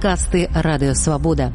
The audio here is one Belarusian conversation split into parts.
Падкасты Радыё Свабода.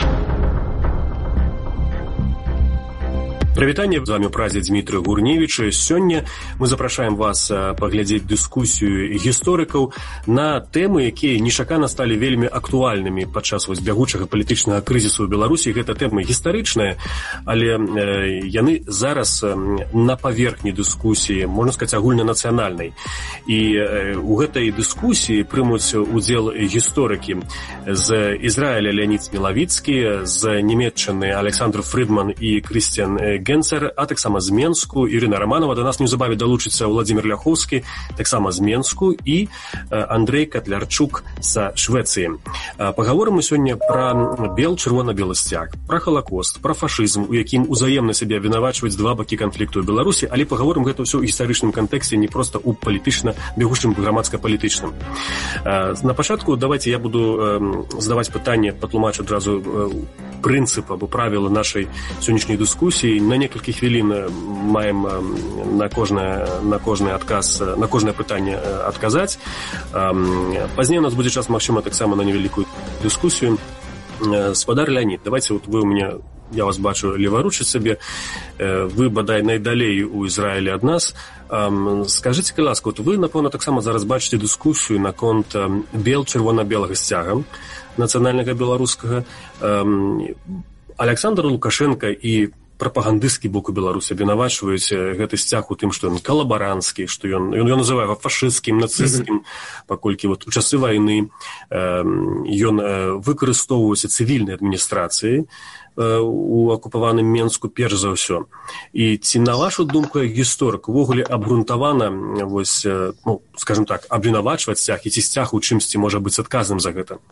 Прывітанне, з вами ў празе Дмітрый Гурневіч. Сёння мы запрашаем вас паглядзець дыскусію гісторыкаў на тэмы, якія нечакана сталі вельмі актуальнымі падчас бягучага палітычнага крызісу ў Беларусі. Гэта тэмы гістарычныя, але яны зараз на паверхні дыскусіі, можна сказаць, агульнанацыянальнай. І у гэтай дыскусіі прымуць удзел гісторыкі з Ізраіля Леонід Смілавіцкі, з Нямецчыны Александр Фрыдман і Крыстиан Генцер, а таксама з Менску Ірына Романова. До нас неўзабаве далучыцца Владзімир Ляхоўскі, таксама з Менску, і Андрей Котлярчук з Швецыі. Пагаворым мы сёння пра чырвона-белы сцяг, пра Халакост, пра фашызм, у якім узаемна сябе абвінавачваюць два бакі канфлікту ў Беларусі, але пагаворым гэта ўсё ў гістарычным кантэксце, не проста ў палітычна бягучым грамадска-палітычным. На пачатку давайте я буду задаваць пытанне, патлумачу адразу прынцып або правіла нашай сённяшняй дыскусіі. На некалькі хвілін маем на кожны адказ, на кожнае пытанне адказаць. Пазней у нас будзе час, магчыма, таксама на невялікую дыскусію. Спадар Леонид, давайте вы у меня, я вас бачу леваручыць сабе, вы, бадай, найдалей у Ізраілі ад нас. Скажыце, калі ласка, вы, напэўна, таксама зараз бачыце дыскусію наконт чырвона-белага сцяга нацыянальнага беларускага. Александр Лукашенко і прапагандысцкі бок у Беларусі абвінавачваюць гэты сцяг у тым, што ён калабаранцкі, што ён называе фашысцкім, нацысцкім, паколькі у часы вайны ён выкарыстоўваўся цывільнай адміністрацыяй у акупаваным Менску перш за ўсё. І ці, на вашу думку, як гісторык, увогуле абгрунтавана, скажем так, абвінавачваць сцяг, і ці сцяг у чымсьці можа быць адказным за гэта?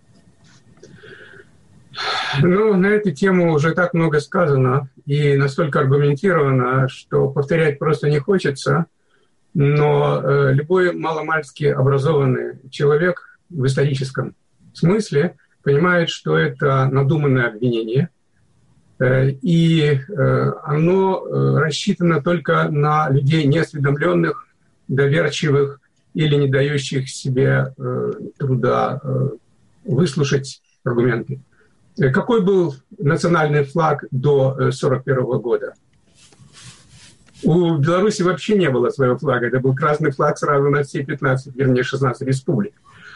На эту тему уже так много сказано и настолько аргументировано, что повторять просто не хочется, но любой маломальски образованный человек в историческом смысле понимает, что это надуманное обвинение, и оно рассчитано только на людей неосведомленных, доверчивых или не дающих себе труда выслушать аргументы. Какой был национальный флаг до 1941 года? У Беларуси вообще не было своего флага. Это был красный флаг сразу на все 16 республик.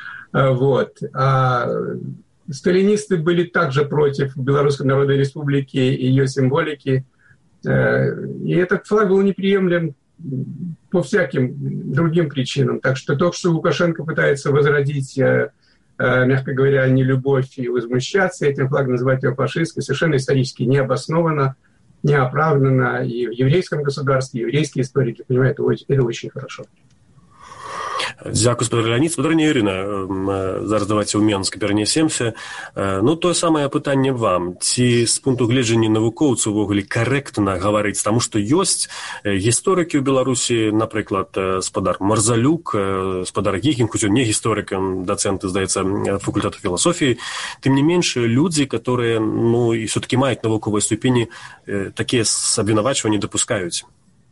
А сталинисты были также против Белорусской Народной Республики и ее символики. И этот флаг был неприемлем по всяким другим причинам. Так что то, что Лукашенко пытается возродить, мягко говоря, нелюбовь и возмущаться этим флагом, называть его фашистской, совершенно исторически необоснованно, неоправданно. И в еврейском государстве, еврейские историки понимают это очень хорошо. Дзякуй, спадар Леонід. Спадарня Ірына, зараз давайте ў Менск перанесемся. Тое самае пытанне вам. Ці з пункту гледжання навукоўцаў увогуле карэктна гаварыць, таму што ёсць гісторыкі ў Беларусі, напрыклад, спадар Марзалюк, спадар Гігін, хоць ён не гісторык, дацэнт, здаецца, факультэту філасофіі. Тым не менш, людзі, которые, і все-таки маюць навуковыя ступені, такія абвінавачванні дапускаюць.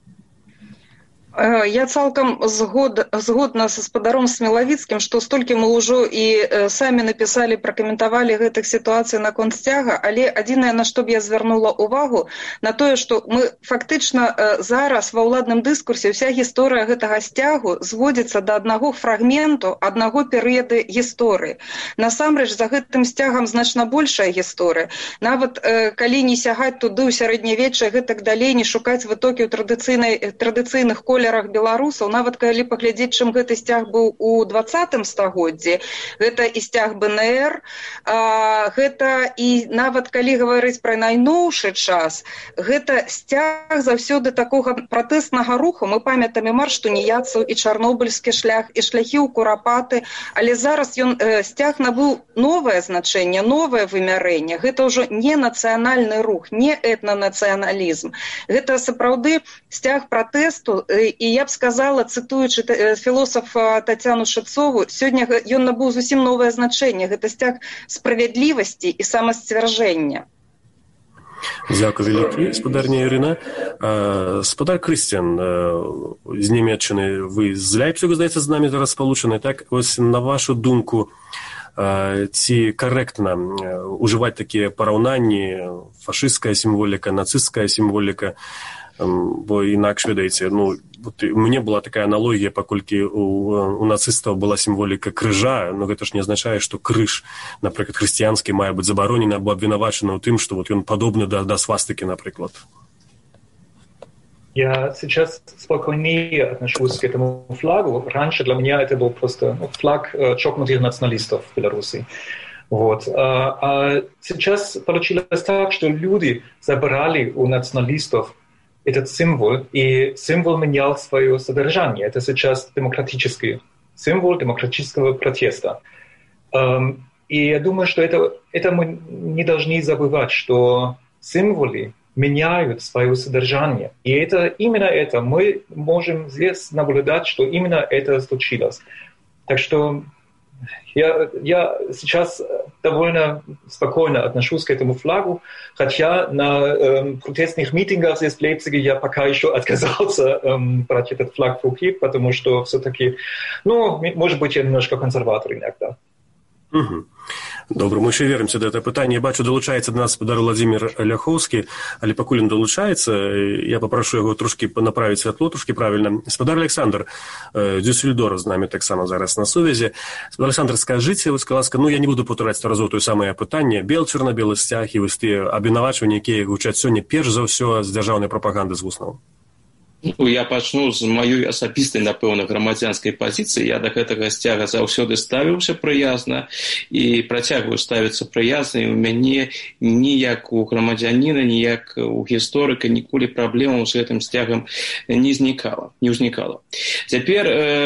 Я цалкам згодна са спадаром Смілавіцкім, што столькі мы ўжо і самі напісалі, пракаментавалі гэтых сітуацый наконт сцяга, але адзінае, на што б я звярнула ўвагу, на тое, што мы фактычна зараз ва ўладным дыскурсе ўся гісторыя гэтага сцягу зводзіцца да аднаго фрагменту, аднаго перыяда гісторыі. Насамрэч, за гэтым сцягам значна большая гісторыя. Нават калі не сягаць туды ў сярэднявечча, гэтак далей, не шукаць вытокі ў традыцыйных колерах беларусаў, нават калі паглядзець, чым гэты сцяг быў у 20 стагоддзі, гэта і сцяг БНР, гэта і нават калі гаварыць пра найноўшы час, гэта сцяг заўсёды такога пратэснага руху. Мы памятаем і марш туніяцаў, і чарнобыльскі шлях, і шляхі ў Курапаты, але зараз ён сцяг набыў новае значэнне, новае вымярэнне. Гэта ўжо не нацыянальны рух, не этнанацыяналізм. Гэта сапраўды сцяг пратэсту. І я б сказала, цытуючы філосафа Тацяну Шыцову, сёння ён набыў зусім новае значэнне. Гэта сцяг справядлівасці і самасцвярджэння. Дзякуй вялікі, спадарня Ірына. Спадар Крыстиан з Нямецчыны, вы з Ляйпцыга, здаецца, з намі зараз спалучаны. Так, ось на вашу думку, ці карэктна ўжываць такія параўнанні, фашысцкая сімволіка, нацысцкая сімволіка, бо інакш, ведаеце, у мяне была такая аналогія, паколькі у нацыстаў была сімволіка крыжа, но гэта ж не азначае, што крыж, напрыклад, хрысціянскі мае быць забаронены або абвінавачаны ў тым, што ён падобны да свастыкі, напрыклад. Я сейчас спокойнее отношусь к этому флагу. Раньше для меня это был просто флаг чокнутых националистов в Беларуси. Вот. А сейчас получилось так, что люди забрали у националистов этот символ, и символ менял свое содержание. Это сейчас демократический символ демократического протеста. И я думаю, что это мы не должны забывать, что символы меняют свое содержание. И именно это мы можем здесь наблюдать, что именно это случилось. Так что я сейчас довольно спокойно отношусь к этому флагу, хотя на протестных митингах здесь в Лейпциге я пока еще отказался брать этот флаг в руки, потому что все-таки, может быть, я немножко консерватор иногда. Угу. Добра, мы ще вернемся до этого питання. Я бачу, долучається до нас спадар Владимир Ляховський, але пакуль він долучається, я попрошу його трошки направити світло, трошки правильно. Спадар Олександр Дюссельдор з нами так само зараз на сувязі. Спадар Олександр, скажіть, будь ласка, я не буду повторяти разово те саме питання. Чорно-білий стяг і ті обвинувачення, які гучать сьогодні, перш за все, з державної пропаганди з вуснаў. Я пачну з маёй асабістай, напэўна, грамадзянскай пазіцыі. Я да гэтага сцяга заўсёды ставіўся прыязна і працягваю ставіцца прыязна, і ў мяне ніяк у грамадзяніна, ніяк у гісторыка ніколі праблемаў з гэтым сцягам не ўзнікала. Цяпер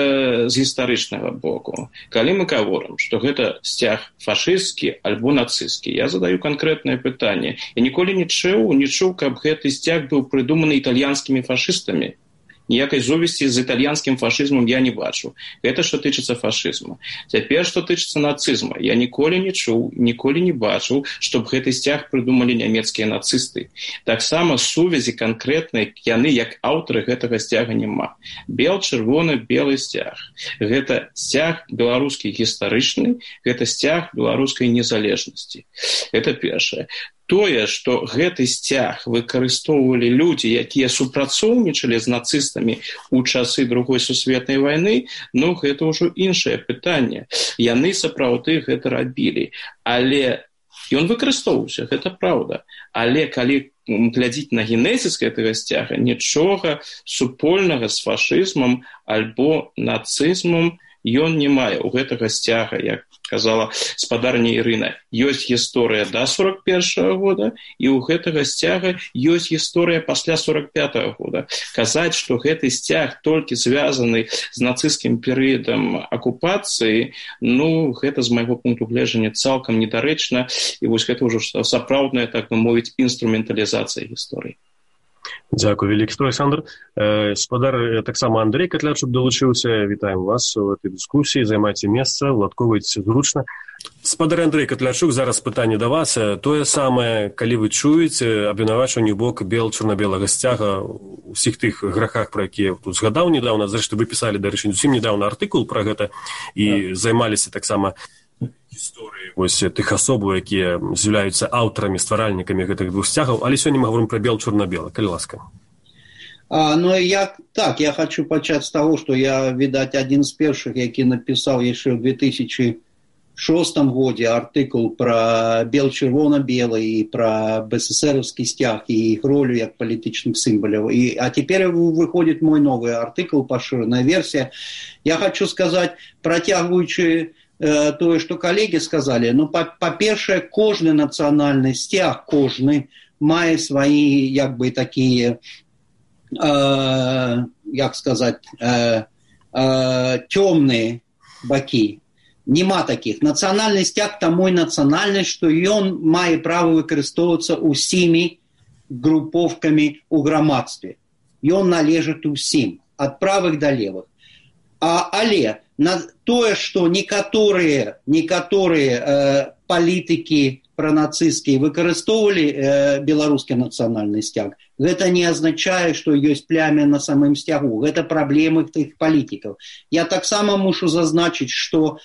з гістарычнага боку. Калі мы гаворым, што гэта сцяг фашысцкі альбо нацысцкі, я задаю канкрэтнае пытанне. Я ніколі не чуў, каб гэты сцяг быў прыдуманы італьянскімі фашыстамі. Ніякай зувесці з італьянскім фашызмам я не бачу. Гэта што тычыцца фашызму. Цяпер, што тычыцца нацызма. Я ніколі не чуў, ніколі не бачыў, чтоб гэты сцяг прыдумалі нямецкія нацысты. Таксама сувязі канкрэтнай яны, як аўтары гэтага сцяга няма. Чырвоны-белы сцяг. Гэта сцяг беларускі гістарычны, гэта сцяг беларускай незалежнасці. Гэта першае. Тое, што гэты сцяг выкарыстоўвалі людзі, якія супрацоўнічалі з нацыстамі ў часы Другой сусветнай вайны, гэта ўжо іншае пытанне. Яны сапраўды гэта рабілі. Але ён выкарыстоўваўся, гэта праўда. Але калі глядзіць на генезіс гэтага сцяга, нічога супольнага з фашызмам альбо нацызмам ён не мае. У гэтага сцяга, як казала спадарня Ірына, ёсць гісторыя да 41-го года, і ў гэтага сцяга ёсць гісторыя пасля 45-го года. Казаць, што гэты сцяг толькі звязаны з нацысцкім перыядам акупацыі, гэта з майго пункту гледжання цалкам недарэчна, і вось гэта ўжо сапраўдная, так бы мовіць, інструменталізацыя гісторыі. Дзякую вялікі, Александр. Спадар таксама Андрей Катлячук долучыўся. Вітаем вас у этой дыскусіі. Займайце месца, уладкоўвайце зручна. Спадар Андрей Катлячук, зараз пытанне да вас. Тое самае, калі вы чуеце абвінавачванне ў бок чорна-белага сцяга у ўсіх тых грахах, пра якія тут згадаў недавно, зрэшты вы пісалі, дарэчы, зусім недавно артыкул пра гэта і займаліся таксама гісторыі тых асобаў, якія з'яўляюцца аўтарамі, стваральнікамі гэтых двух сцягаў, але сёння мы говорим про чорна-белы. Калі ласка. Я хочу пачаць з таго, што я, відаць, адзін з першых, які напісаў яшчэ ў 2006 годзе артыкул пра чырвона-белы і пра БССРовскі сцяг і іх ролю як палітычных сімваляў. А цяпер выходзіць мой новы артыкул, пашыраная версія. Я хочу сказаць, працягваючы тое, што калегі сказалі, па-першае, кожны нацыянальны сцяг, кожны мае свае, такія, цёмныя бакі. Нема такіх. Нацыянальны сцяг таму і нацыянальны, што ён мае права выкарыстоўвацца ўсімі групоўкамі ў грамадстве. Ён належыць усім, ад правых да левых. Але тое, што некаторыя палітыкі пранацысцкія выкарыстоўвалі беларускі нацыянальны сцяг, гэта не азначае, што ёсць плямя на самым сцягу. Гэта праблемы тых палітыкаў. Я таксама мушу зазначыць, што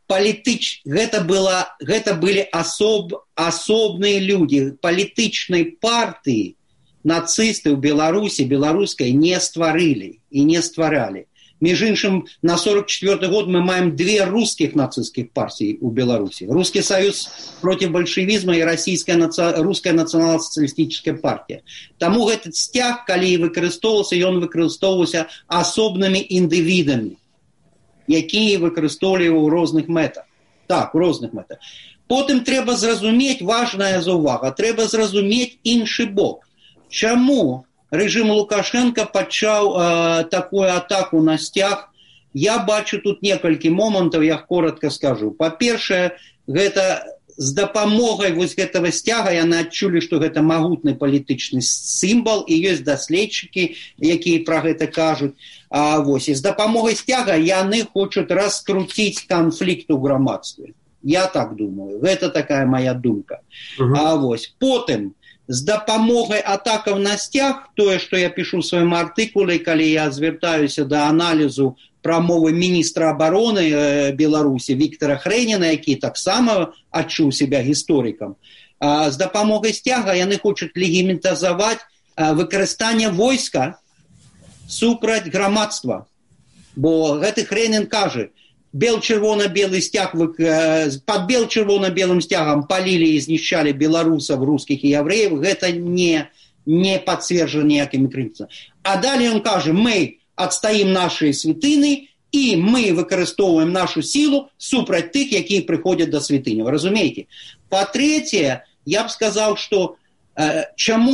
гэта былі асобныя людзі палітычнай партыі нацысты ў Беларусі беларускай не стварылі і не стваралі. Між іншым, на 44 год мы маем две русских нацистских партии у Беларуси. Русский союз против большевизма и русская национал-социалистическая партия. Таму этот стяг, калі выкарыстоўваўся, ён выкарыстоўваўся асобнымі індывідамі, якія выкарыстоўвалі ў розных мэтах. Так, у розных мэтах. Потым трэба зразумець, важная заўвага, трэба зразумець іншы бок. Чаму рэжым Лукашенко пачаў такую атаку на сцяг? Я бачу тут некалькі момантаў, я коротко скажу. Па-першае, гэта з дапамогай вось гэтага сцяга яны адчулі, што гэта магутны палітычны сімвал, і ёсць даследчыкі, якія пра гэта кажуць. І з дапамогай сцяга яны хочуць раскруціць канфлікт у грамадстве. Я так думаю. Гэта такая моя думка. Потым, з дапамогай атакаў на сцяг, тое, што я пішу ў сваім артыкуле, калі я звяртаюся да аналізу прамовы міністра абароны Беларусі Віктора Хрэніна, які таксама адчуў себя гісторыкам. З дапамогай сцяга яны хочуць легіментазаваць выкарыстанне войска супраць грамадства. Бо гэты Хрэнін кажа, бел-чырвона-белый стяг, под бел-чырвона-белым стягом полили и знищали белорусов, русских и евреев, это не подтверждено никакими критиками. А далее он скажет, мы отстоим наши святыни, и мы выкарыстоўваем нашу силу супраць тых, якія приходят до святыни. Вы разумеете? По-третье, я бы сказал, что чему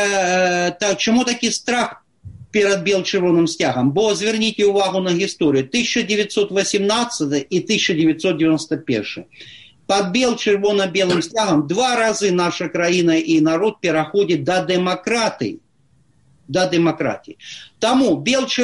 такой страх перед бел-чырвоным стягом? Бо зверните увагу на историю. 1918 и 1991. Под бел-чырвона-белым стягом 2 разы наша краіна и народ переходит до демократии. До демократии. Тому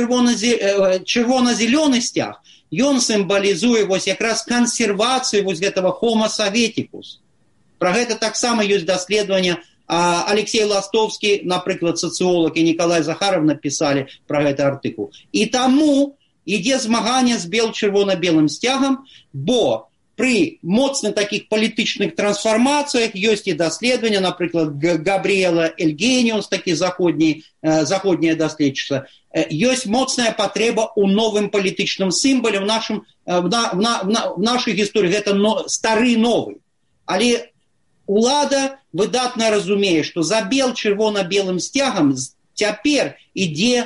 бел-чырвона-зеленый стяг, он символизует вот как раз консервацию вот этого homo советикус. Про это так само есть доследование. Алексей Ластовский, например, социолог, и Николай Захаров написали про этот артикул. И тому ідзе змагання з бел-чырвона-белым стягом, бо при моцных таких палітычных трансформациях есть и доследования, например, Габриэла Эльгениус, такие заходние доследчица, есть моцная потреба у новым палітычным символе в нашей истории. Это старый новый. Але улада выдатна разумее, што за бел-чырвона-белым стягам цяпер ідзе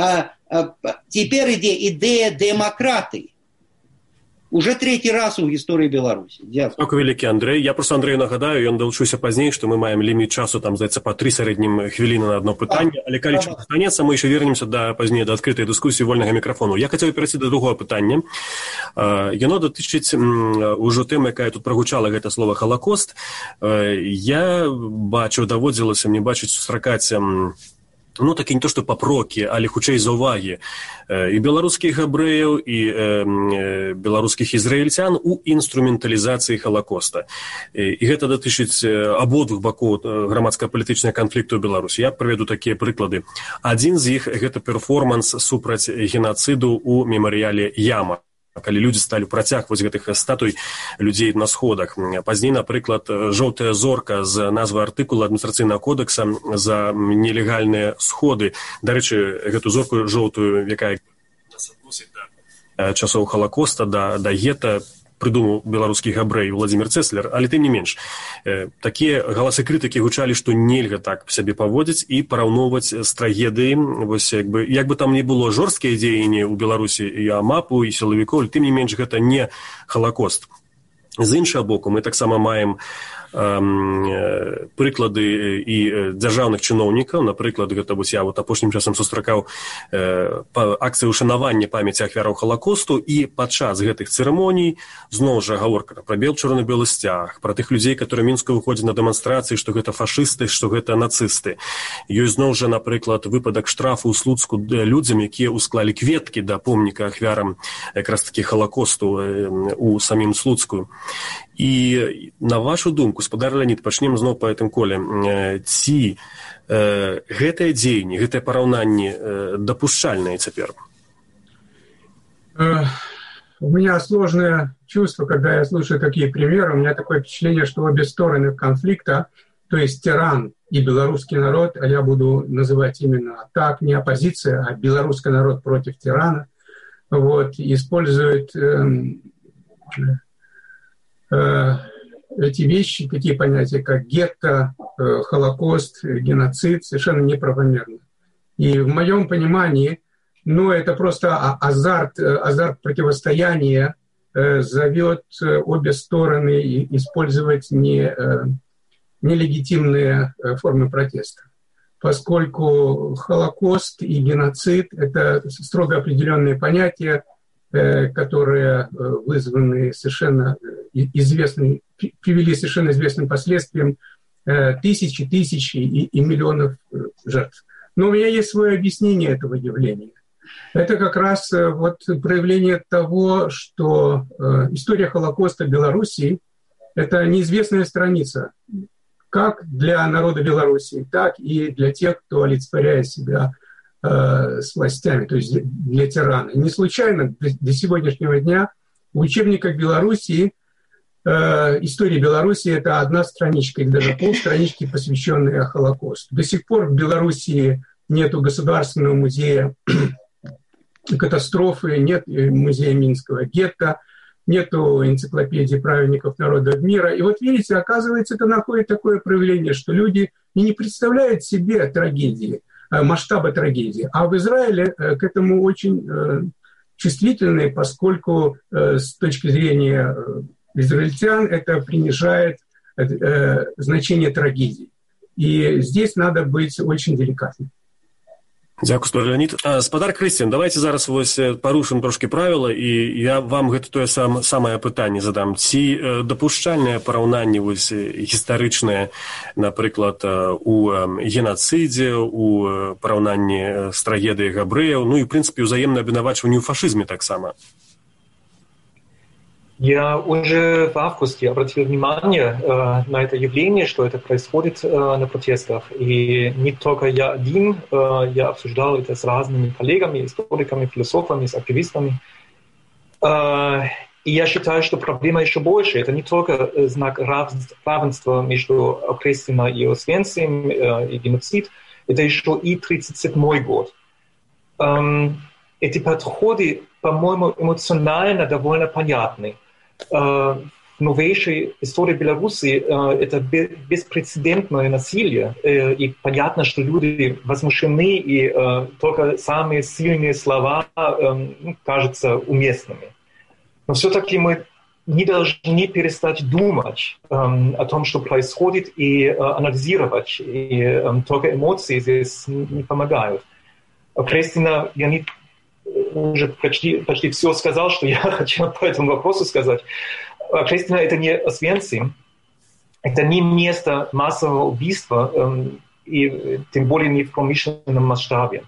ідэя дэмакратыі. Уже 3-й раз у гісторыі Беларусі. Дзякуй вялікі, Андрэй. Я просто Андрэю нагадаю, ён далучыўся пазней, што мы маем ліміт часу, там, здаецца, па 3 сярэднім хвіліны на одно пытанне, але калі час застанецца, мы яшчэ вернемся пазней да адкрытай дыскусіі вольнага мікрафону. Я хацеў перайсці да другого пытання. Яно датычыць ужо тэмы, якая тут прагучала, гэта слова «Халакост». Я бачыў, даводзілася мне бачыць, сустракаць такі не то, што папрокі, але хутчэй заўвагі і беларускіх габрэяў, і беларускіх ізраільцян у інструменталізацыі Халакоста. І гэта датычыць абодвух бакоў грамадска-палітычнага канфлікту ў Беларусі. Я прывяду такія прыклады. Адзін з іх – гэта перформанс супраць генацыду ў мемарыяле Яма, калі людзі сталі працягваць гэтых статуй людзей на сходах. Пазней, напрыклад, жоўтая зорка з назвы артыкула адміністрацыйнага кодекса за нелегальныя сходы. Дарэчы, гэту зорку жоўтую, якая нас адносіць да часоў Халакоста, да гета, прыдумаў беларускі габрэй Владзімір Цэслер, але тым не менш. Такія галасы крытыкі гучалі, што нельга так сябе паводзіць і параўноўваць з трагедыяй. Вось як бы там не было жорсткія дзеянні ў Беларусі і АМАПу, і сілавікоў, тым не менш гэта не Халакост. З іншага боку, мы таксама маем прыклады і дзяржаўных чыноўнікаў. Напрыклад, гэта я апошнім часам сустракаў акцыю ушанавання памяці ахвяраў Халакосту, і падчас гэтых цырымоній зноў жа гаворка пра бел-чырвона-белы сцяг, пра тых людзей, которые мінску выходзяць на дэманстрацыі, што гэта фашысты, што гэта нацысты. Ёсць зноў жа, напрыклад, выпадак штрафу ў Слуцку людзям, якія ўсклалі кветкі да помніка ахвярам якраз такі Халакосту у самім Слуцку. І на вашу думку, спадар Леонид, пачнем зноў па гэтым коле, ці гэтыя дзеянні, гэтыя параўнанні дапушчальныя цяпер? У меня сложное чувство, когда я слушаю такие примеры. У меня такое впечатление, что обе стороны конфликта, то есть тиран и белорусский народ, а я буду называть именно так, не оппозиция, а белорусский народ против тирана, вот, используют эти вещи, такие понятия, как гетто, Холокост, геноцид, совершенно неправомерно. И в моем понимании, это просто азарт противостояния зовет обе стороны использовать нелегитимные формы протеста. Поскольку Холокост и геноцид – это строго определенные понятия, которые вызваны совершенно известными, привели совершенно известным последствиям тысячи и миллионов жертв. Но у меня есть свое объяснение этого явления. Это как раз проявление того, что история Холокоста в Белоруссии – это неизвестная страница, как для народа Белоруссии, так и для тех, кто олицетворяет себя с властями, то есть для тирана. Не случайно до сегодняшнего дня в учебниках Белоруссии история Белоруссии – это одна страничка, или даже полстранички, посвященные Холокосту. До сих пор в Белоруссии нет государственного музея катастрофы, нет музея Минского гетто, нет энциклопедии праведников народов мира. И видите, оказывается, это находит такое проявление, что люди не представляют себе трагедии, масштаба трагедии. А в Израиле к этому очень чувствительны, поскольку с точки зрения израильтян это принижает значение трагедии. И здесь надо быть очень деликатным. Дзякуй, спадар Леонид. Спадар Крысцін, давайте зараз парушым трошки правіла, і я вам гэта тое самае пытанне задам. Ці дапушчальныя параўнанні гістарычныя, напрыклад, у генацыдзе, у параўнанні з трагедыяй габрэяў, і, в прынцыпе, ўзаемнае абвінавачванне ў фашызме таксама? Я уже в августе обратил внимание на это явление, что это происходит на протестах. И не только я один, я обсуждал это с разными коллегами, историками, философами, с активистами. И я считаю, что проблема еще больше. Это не только знак равенства между Окрестино и Освенцим и геноцид, это еще и 1937 год. Эти подходы, по-моему, эмоционально довольно понятны. В новейшей истории Беларуси это беспрецедентное насилие, и понятно, что люди возмущены, и только самые сильные слова кажутся уместными. Но все-таки мы не должны перестать думать о том, что происходит, и анализировать, и только эмоции здесь не помогают. Кристина, я уже почти все сказал, что я хотел по этому вопросу сказать. Кристина, это не Освенцим, это не место массового убийства, и тем более не в промышленном масштабе.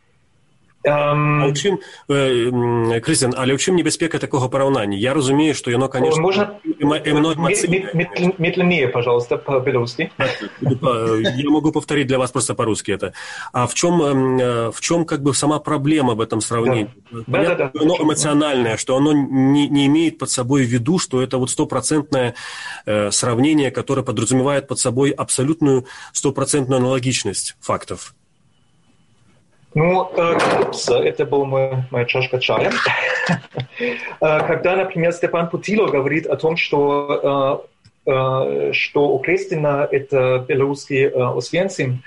Крыстин, але ў чым небяспека такого параўнання? Я разумею, что яно, конечно... Можно медленнее, пожалуйста, по-белорусски? Я могу повторить для вас просто по-русски это. А в чем как бы сама проблема в этом сравнении? Да. Оно эмоциональное, что оно не имеет под собой в виду, что это стопроцентное сравнение, которое подразумевает под собой абсолютную стопроцентную аналогичность фактов. Это была моя чашка чая. Когда, например, Степан Путило говорит о том, что Окрестино – это белорусский Освенцим,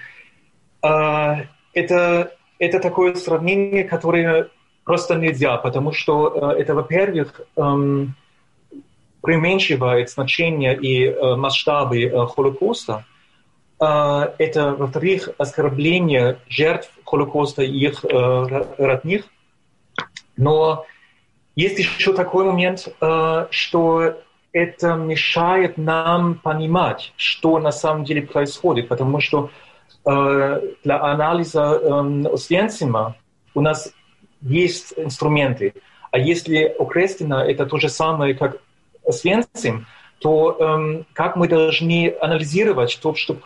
это такое сравнение, которое просто нельзя, потому что это, во-первых, преуменьшивает значение и масштабы Холокоста. Это, во-вторых, оскорбление жертв Холокоста и их родных. Но есть еще такой момент, что это мешает нам понимать, что на самом деле происходит, потому что для анализа Освенцима у нас есть инструменты, а если Окрестино это то же самое, как Освенцим, то как мы должны анализировать то, что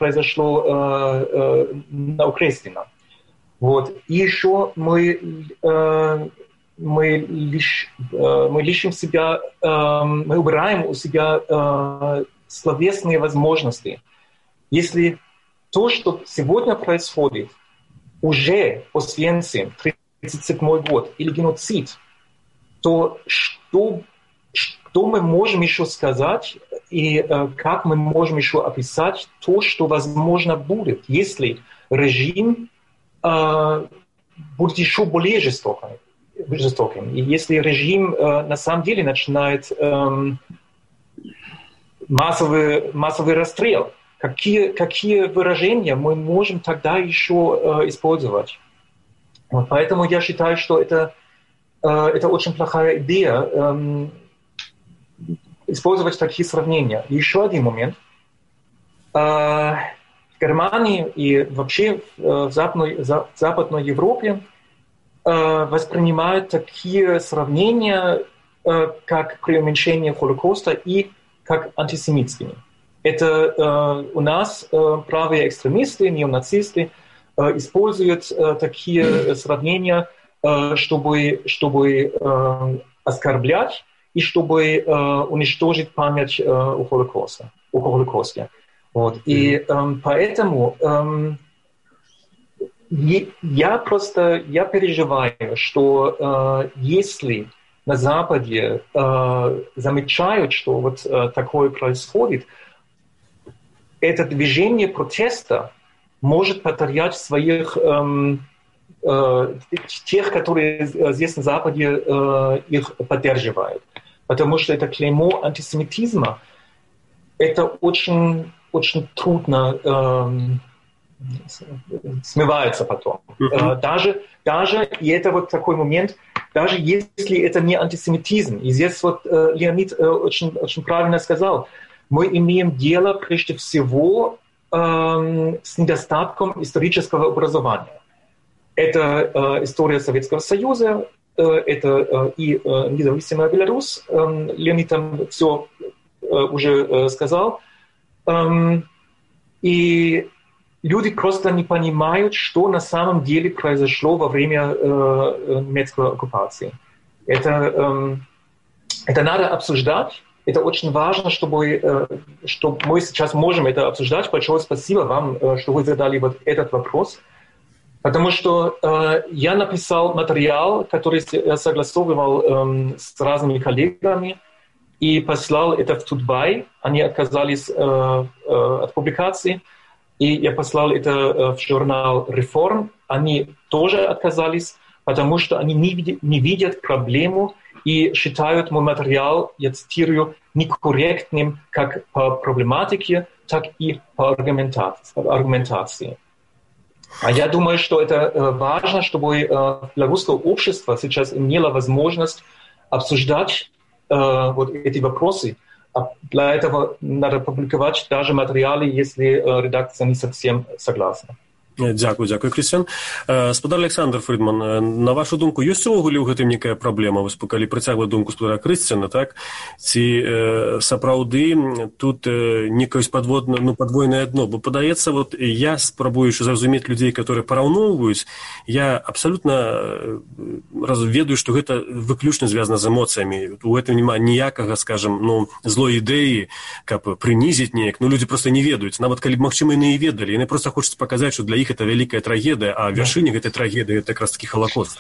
произошло на Окрестино. И еще мы мы лишим себя, мы убираем у себя словесные возможности. Если то, что сегодня происходит, уже Освенцим, 1937 год, или геноцид, то что мы можем еще сказать и как мы можем еще описать то, что возможно будет, если режим будет еще более жестоким. И если режим на самом деле начинает массовый расстрел, какие выражения мы можем тогда еще использовать? Вот, поэтому я считаю, что это очень плохая идея использовать такие сравнения. Еще один момент. В Германии и вообще в Западной Европе воспринимают такие сравнения, как преуменьшение Холокоста и как антисемитскими. Это у нас правые экстремисты, неонацисты используют такие сравнения, чтобы оскорблять и чтобы уничтожить память о Холокосте. Вот. И поэтому я переживаю, что если на Западе замечают, что вот такое происходит, это движение протеста может потерять своих тех, которые здесь на Западе их поддерживают. Потому что это клеймо антисемитизма, это очень, очень трудно смывается потом. Даже, и это вот такой момент, даже если это не антисемитизм, и здесь вот Леонид очень, очень правильно сказал, мы имеем дело прежде всего с недостатком исторического образования. Это история Советского Союза, это и независимая Беларусь, Леонид там все уже сказал, и люди просто не понимают, что на самом деле произошло во время немецкой оккупации. Это надо обсуждать. Это очень важно, что мы сейчас можем это обсуждать. Большое спасибо вам, что вы задали вот этот вопрос. Потому что я написал материал, который я согласовывал с разными коллегами, и послал это в Тутбай. Они отказались от публикации. И я послал это в журнал «Реформ». Они тоже отказались, потому что они не видят проблему и считают мой материал, я цитирую, некорректным как по проблематике, так и по аргументации. А я думаю, что это важно, чтобы белорусское общество сейчас имело возможность обсуждать вот эти вопросы. Для этого надо публиковать даже материалы, если редакция не совсем согласна. Дякую, Крысціян. Спадар Александр Фридман, на вашу думку, ёсць увогуле ў гэтым некая праблема? Вось калі працягваць думку спадара Крысціяна, так? Ці сапраўды тут некае падвойнае дно? Бо падаецца, вот я спрабуючы зразумець людзей, которые параўноўваюць, я абсалютна ведаю, што гэта выключна звязана з эмоцыямі. У гэтым няма ніякага, скажем, злой ідэі, каб прынізіць неяк. Людзі проста не ведаюць. Нават калі б, магчыма, яны і ведалі. Яны проста хочуць паказаць, што для іх это вялікая трагедыя, а вяршыня гэтай трагедыі это якраз такі Халакост.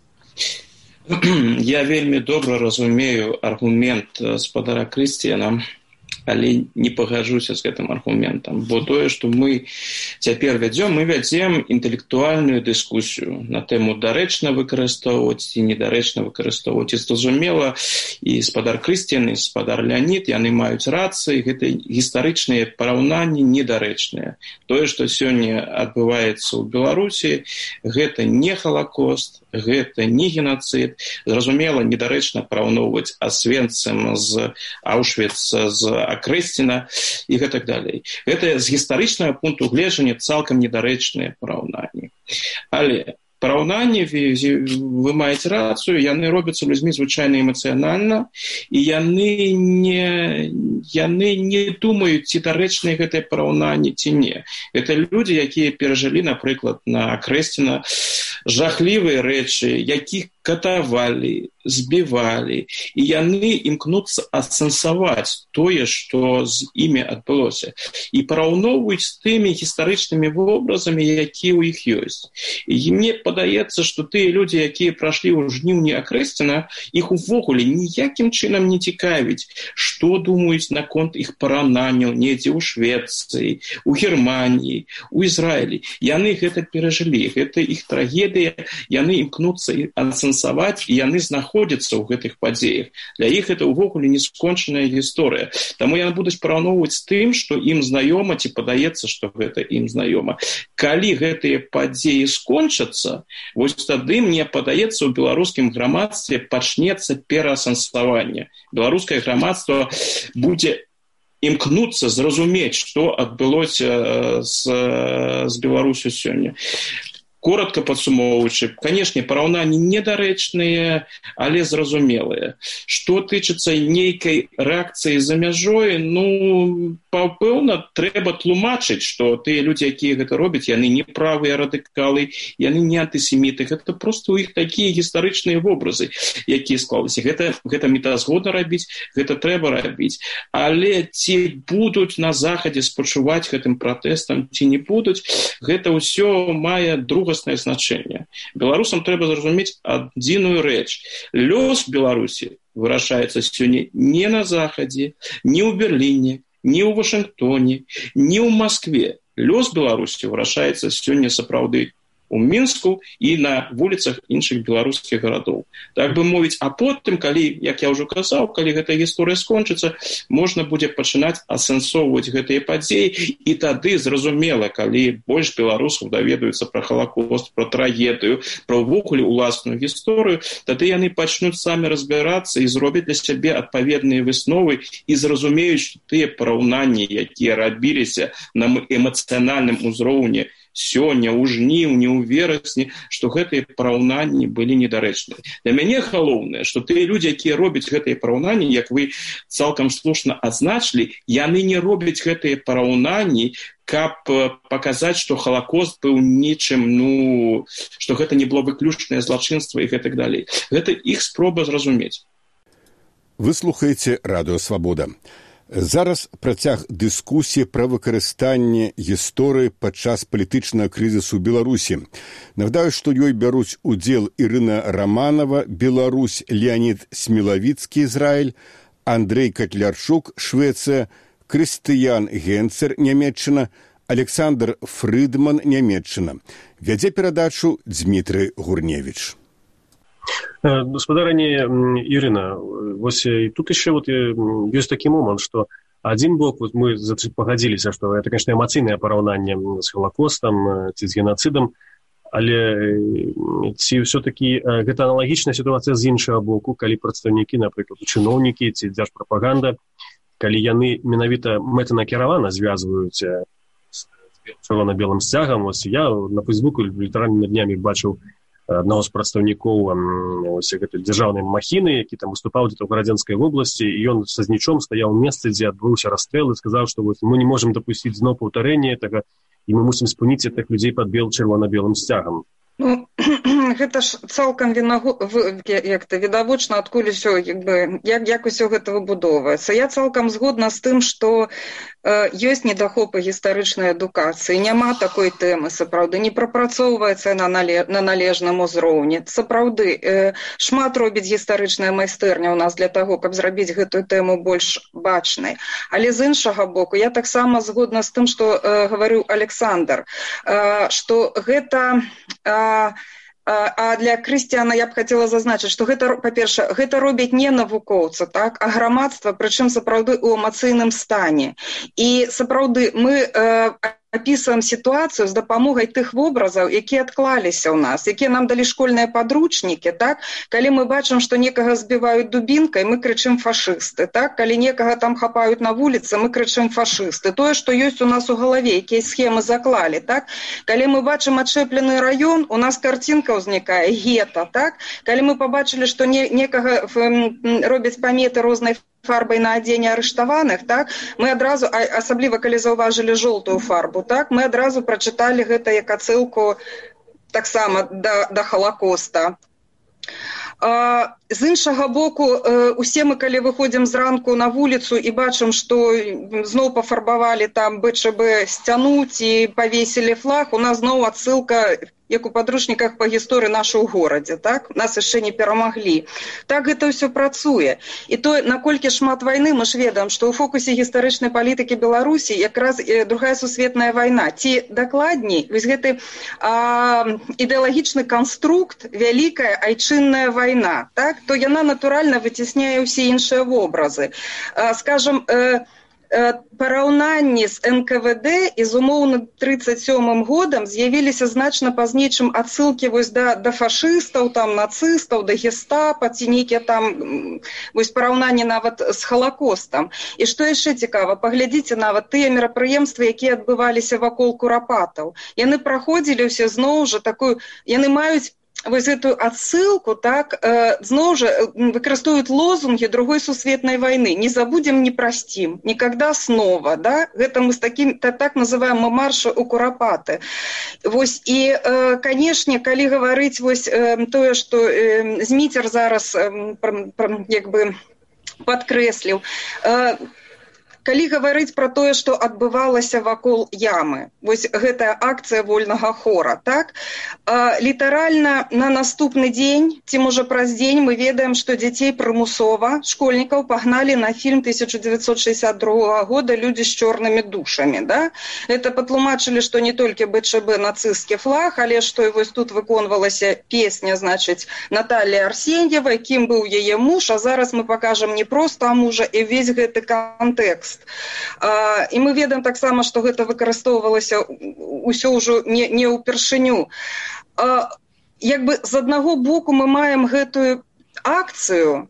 Я вельмі добра разумею аргумент спадара Крысціяна, але не пагаджуся з гэтым аргументам, бо тое, што мы цяпер вядзём, мы вядзем інтэлектуальную дыскусію на тэму дарэчна выкарыстоўваць ці недарэчна выкарыстоўваць. І зразумела, і спадар Крысціян, і спадар Леонід, яны маюць рацыі, гэта гістарычныя параўнанні недарэчныя. Тое, што сёння адбываецца ў Беларусі, гэта не Халакост, гэта не геноцид. Зразумела, недарэчна параўноўваць Освенцим з Аушвіц, з Акрэсціна і гэтак далей. Гэта з гістарычнага пункту гледжання цалкам недарэчныя параўнанні. Але параўнанні, вы маеце рацыю, яны робяцца людзьмі звычайна эмацыянальна, і яны не думаюць, ці дарэчныя гэтыя параўнанні, ці не. Гэта людзі, якія перажылі, напрыклад, на Акрэсціна жахлівыя рэчы, якіх катавалі, збівалі, і яны імкнуцца асэнсаваць тое, што з імі адбылося, і параўноўваюць з тымі гістарычнымі вобразамі, якія ў іх ёсць. І мне падаецца, што тыя людзі, якія прайшлі ў жніўні Акрэсціна, іх увогуле ніякім чынам не цікавіць, што думаюць наконт іх параўнанняў недзе ў Швецыі, у Германіі, у Ізраілі. Яны гэта перажылі, гэта іх трагедыя, яны імкнуцца асэнсаваць, і яны знаходзяцца ў гэтых падзеях. Для іх гэта ўвогуле не скончаная гісторыя. Таму яны будуць параўноўваць з тым, што ім знаёма, ці падаецца, што гэта ім знаёма. Калі гэтыя падзеі скончацца, вось тады, мне падаецца, у беларускім грамадстве пачнецца пераасэнсаванне. Беларускае грамадства будзе імкнуцца зразумець, што адбылося з Беларусю сёння. Коротко падсумоўваючы, канешне, параўнанні недарэчныя, але зразумелыя. Што тычыцца нейкай рэакцыі за мяжой, пэўна, трэба тлумачыць, што тыя людзі, якія гэта робяць, яны не правыя радыкалы, яны не антысеміты, гэта проста ў іх такія гістарычныя вобразы, якія склаліся. Гэта мэтазгодна рабіць, гэта трэба рабіць. Але ці будуць на Захадзе спачуваць гэтым пратэстам, ці не будуць, гэта ўсё мае другаснае значэнне. Беларусам трэба зразумець адзіную рэч. Лёс Беларусі вырашаецца сёння не на Захадзе, не ў Берліне, не ў Вашынгтоне, не ў Маскве. Лёс Беларусі вырашаецца сёння сапраўды у Мінску і на вуліцах іншых беларускіх гарадоў. Так бы мовіць, а потым, калі, як я ўжо казаў, калі гэтая гісторыя скончыцца, можна будзе пачынаць асэнсоўваць гэтыя падзеі, і тады зразумела, калі больш беларусаў даведаюцца пра Халакост, пра трагедыю, пра ўвогуле ўласную гісторыю, тады яны пачнуць самі разбірацца і зробяць для сябе адпаведныя высновы і зразумеюць, што тыя параўнанні, якія рабіліся на эмацыянальным узроўні сёння, у жніўні, у верасні, што гэтыя параўнанні былі недарэчныя. Для мяне галоўнае, што тыя людзі, якія робяць гэтыя параўнанні, як вы цалкам слушна адзначылі, яны не робяць гэтыя параўнанні, каб паказаць, што Халакост быў нечым, што гэта не было выключнае злачынства і гэтак далей. Гэта іх спроба зразумець. Вы слухаеце Радыё Свабода. Зараз працяг дыскусіі пра выкарыстанне гісторыі падчас палітычнага крызісу Беларусі. Нагадаю, што ёй бяруць удзел Ірына Раманова, Беларусь, Леонід Смілавіцкі, Ізраіль, Андрэй Катлярчук, Швецыя, Крыстыян Генцер, Нямецчына, Александр Фрыдман, Нямецчына. Вядзе перадачу Дмітрый Гурневіч. Гаспадарыня Ірына, вось і тут яшчэ ёсць такі момант, што адзін бок, мы пагадзіліся, што гэта, конечно, эмацыйнае параўнанне з Халакостам ці з генацыдам, але ці ўсё-такі гэта аналагічная сітуацыя з іншага боку, калі прадстаўнікі, напрыклад, чыноўнікі ці дзяржпрапаганда, калі яны менавіта мэтанакіравана звязваюць з чырвона-белым сцягам. Вось я на Фейсбуку літаральна днямі бачыў аднаго з прадстаўнікоў гэтай дзяржаўнай махіны, які там выступаў дзе-то ў Гарадзенскай вобласці, і ён са знічом стаяў у месцы, дзе адбыўся расстрэл, і сказаў, што мы не можам дапусціць зноў паўтарэння гэтага, і мы мусім спыніць гэтых людзей пад чырвона-белым сцягам. Гэта ж цалкам відавочна, адкуль усё, як усё гэта выбудоўваецца. Я цалкам згодна з тым, што ёсць недахопы гістарычнай адукацыі, няма такой тэмы, сапраўды, не прапрацоўваецца на належным узроўні. Сапраўды, шмат робіць гістарычная майстэрня ў нас для таго, каб зрабіць гэтую тэму больш бачнай. Але з іншага боку, я таксама згодна з тым, што гаварыў Александр, што гэта... А для Крыстіяна я б хацела зазначыць, што гэта, па-першае, гэта робяць не навукоўцы, так, а грамадства, прычым сапраўды ў эмацыйным стане. І сапраўды мы апісваем сітуацыю з дапамогай тых вобразаў, якія адклаліся ў нас, якія нам далі школьныя падручнікі, так? Калі мы бачым, што некага збіваюць дубінкай, мы крычым фашысты, так? Калі некага там хапаюць на вуліцы, мы крычым фашысты. Тое, што ёсць у нас у галаве, якія схемы заклалі, так? Калі мы бачым адчэплены раён, у нас карцінка ўзнікае гета, так? Калі мы пабачылі, што некага робяць паметы рознай фарбай на адзенне арыштаваных, так, мы адразу, асабліва калі заўважылі жоўтую фарбу, так, мы адразу прачыталі гэта як адсылку таксама да Халакоста. З іншага боку, усе мы, калі выходзім зранку на вуліцу і бачым, што зноў пафарбавалі там БЧБ сцяну ці павесілі флаг, у нас зноў адсылка, як у падручніках па гісторыі наша ў горадзе, так? Нас яшчэ не перамаглі. Так гэта ўсё працуе. І то, наколькі шмат вайны, мы ж ведаем, што ў фокусе гістарычнай палітыкі Беларусі якраз другая сусветная вайна. Ці дакладней, вось гэты ідэалагічны канструкт, вялікая айчынная вайна, так? То яна натуральна выцісняе ўсе іншыя вобразы. Скажам, параўнанні з НКВД і з умоўна 37-м годам з'явіліся значна пазней, чым адсылкі вось да фашыстаў, там, нацыстаў, да гестапа, ці нейкія там вось параўнанні нават з Халакостам. І што яшчэ цікава, паглядзіце нават тыя мерапрыемствы, якія адбываліся вакол курапатаў. Яны праходзілі ўсе зноў жа такую, яны маюць вось гэтую адсылку, так, зноў жа выкарыстоўваюць лозунгі другой сусветнай вайны. Не забудем, не простим, никогда снова, да? Гэта мы з такім, так называем марш у курапаты. Вось, і, канешне, калі гаварыць вось тое, што Зміцер зараз як бы падкрэсліў, калі гаварыць пра тое, што адбывалася вакол ямы, вось гэтая акцыя вольнага хора, так? Літаральна на наступны дзень, ці можа праз дзень, мы ведаем, што дзяцей прымусова, школьнікаў, пагналі на фільм 1962 года «Людзі з чорнымі душамі», да? Это патлумачылі, што не толькі БЧБ нацысцкі флаг, але што і вось тут выконвалася песня, значыць, Наталлі Арсеньевай, кім быў яе муж, а зараз мы пакажам не проста мужа і ўвесь гэты кантэкст. І мы ведаем таксама, што гэта выкарыстоўвалася ўсё ўжо не ўпершыню. Як бы з аднаго боку мы маем гэтую акцыю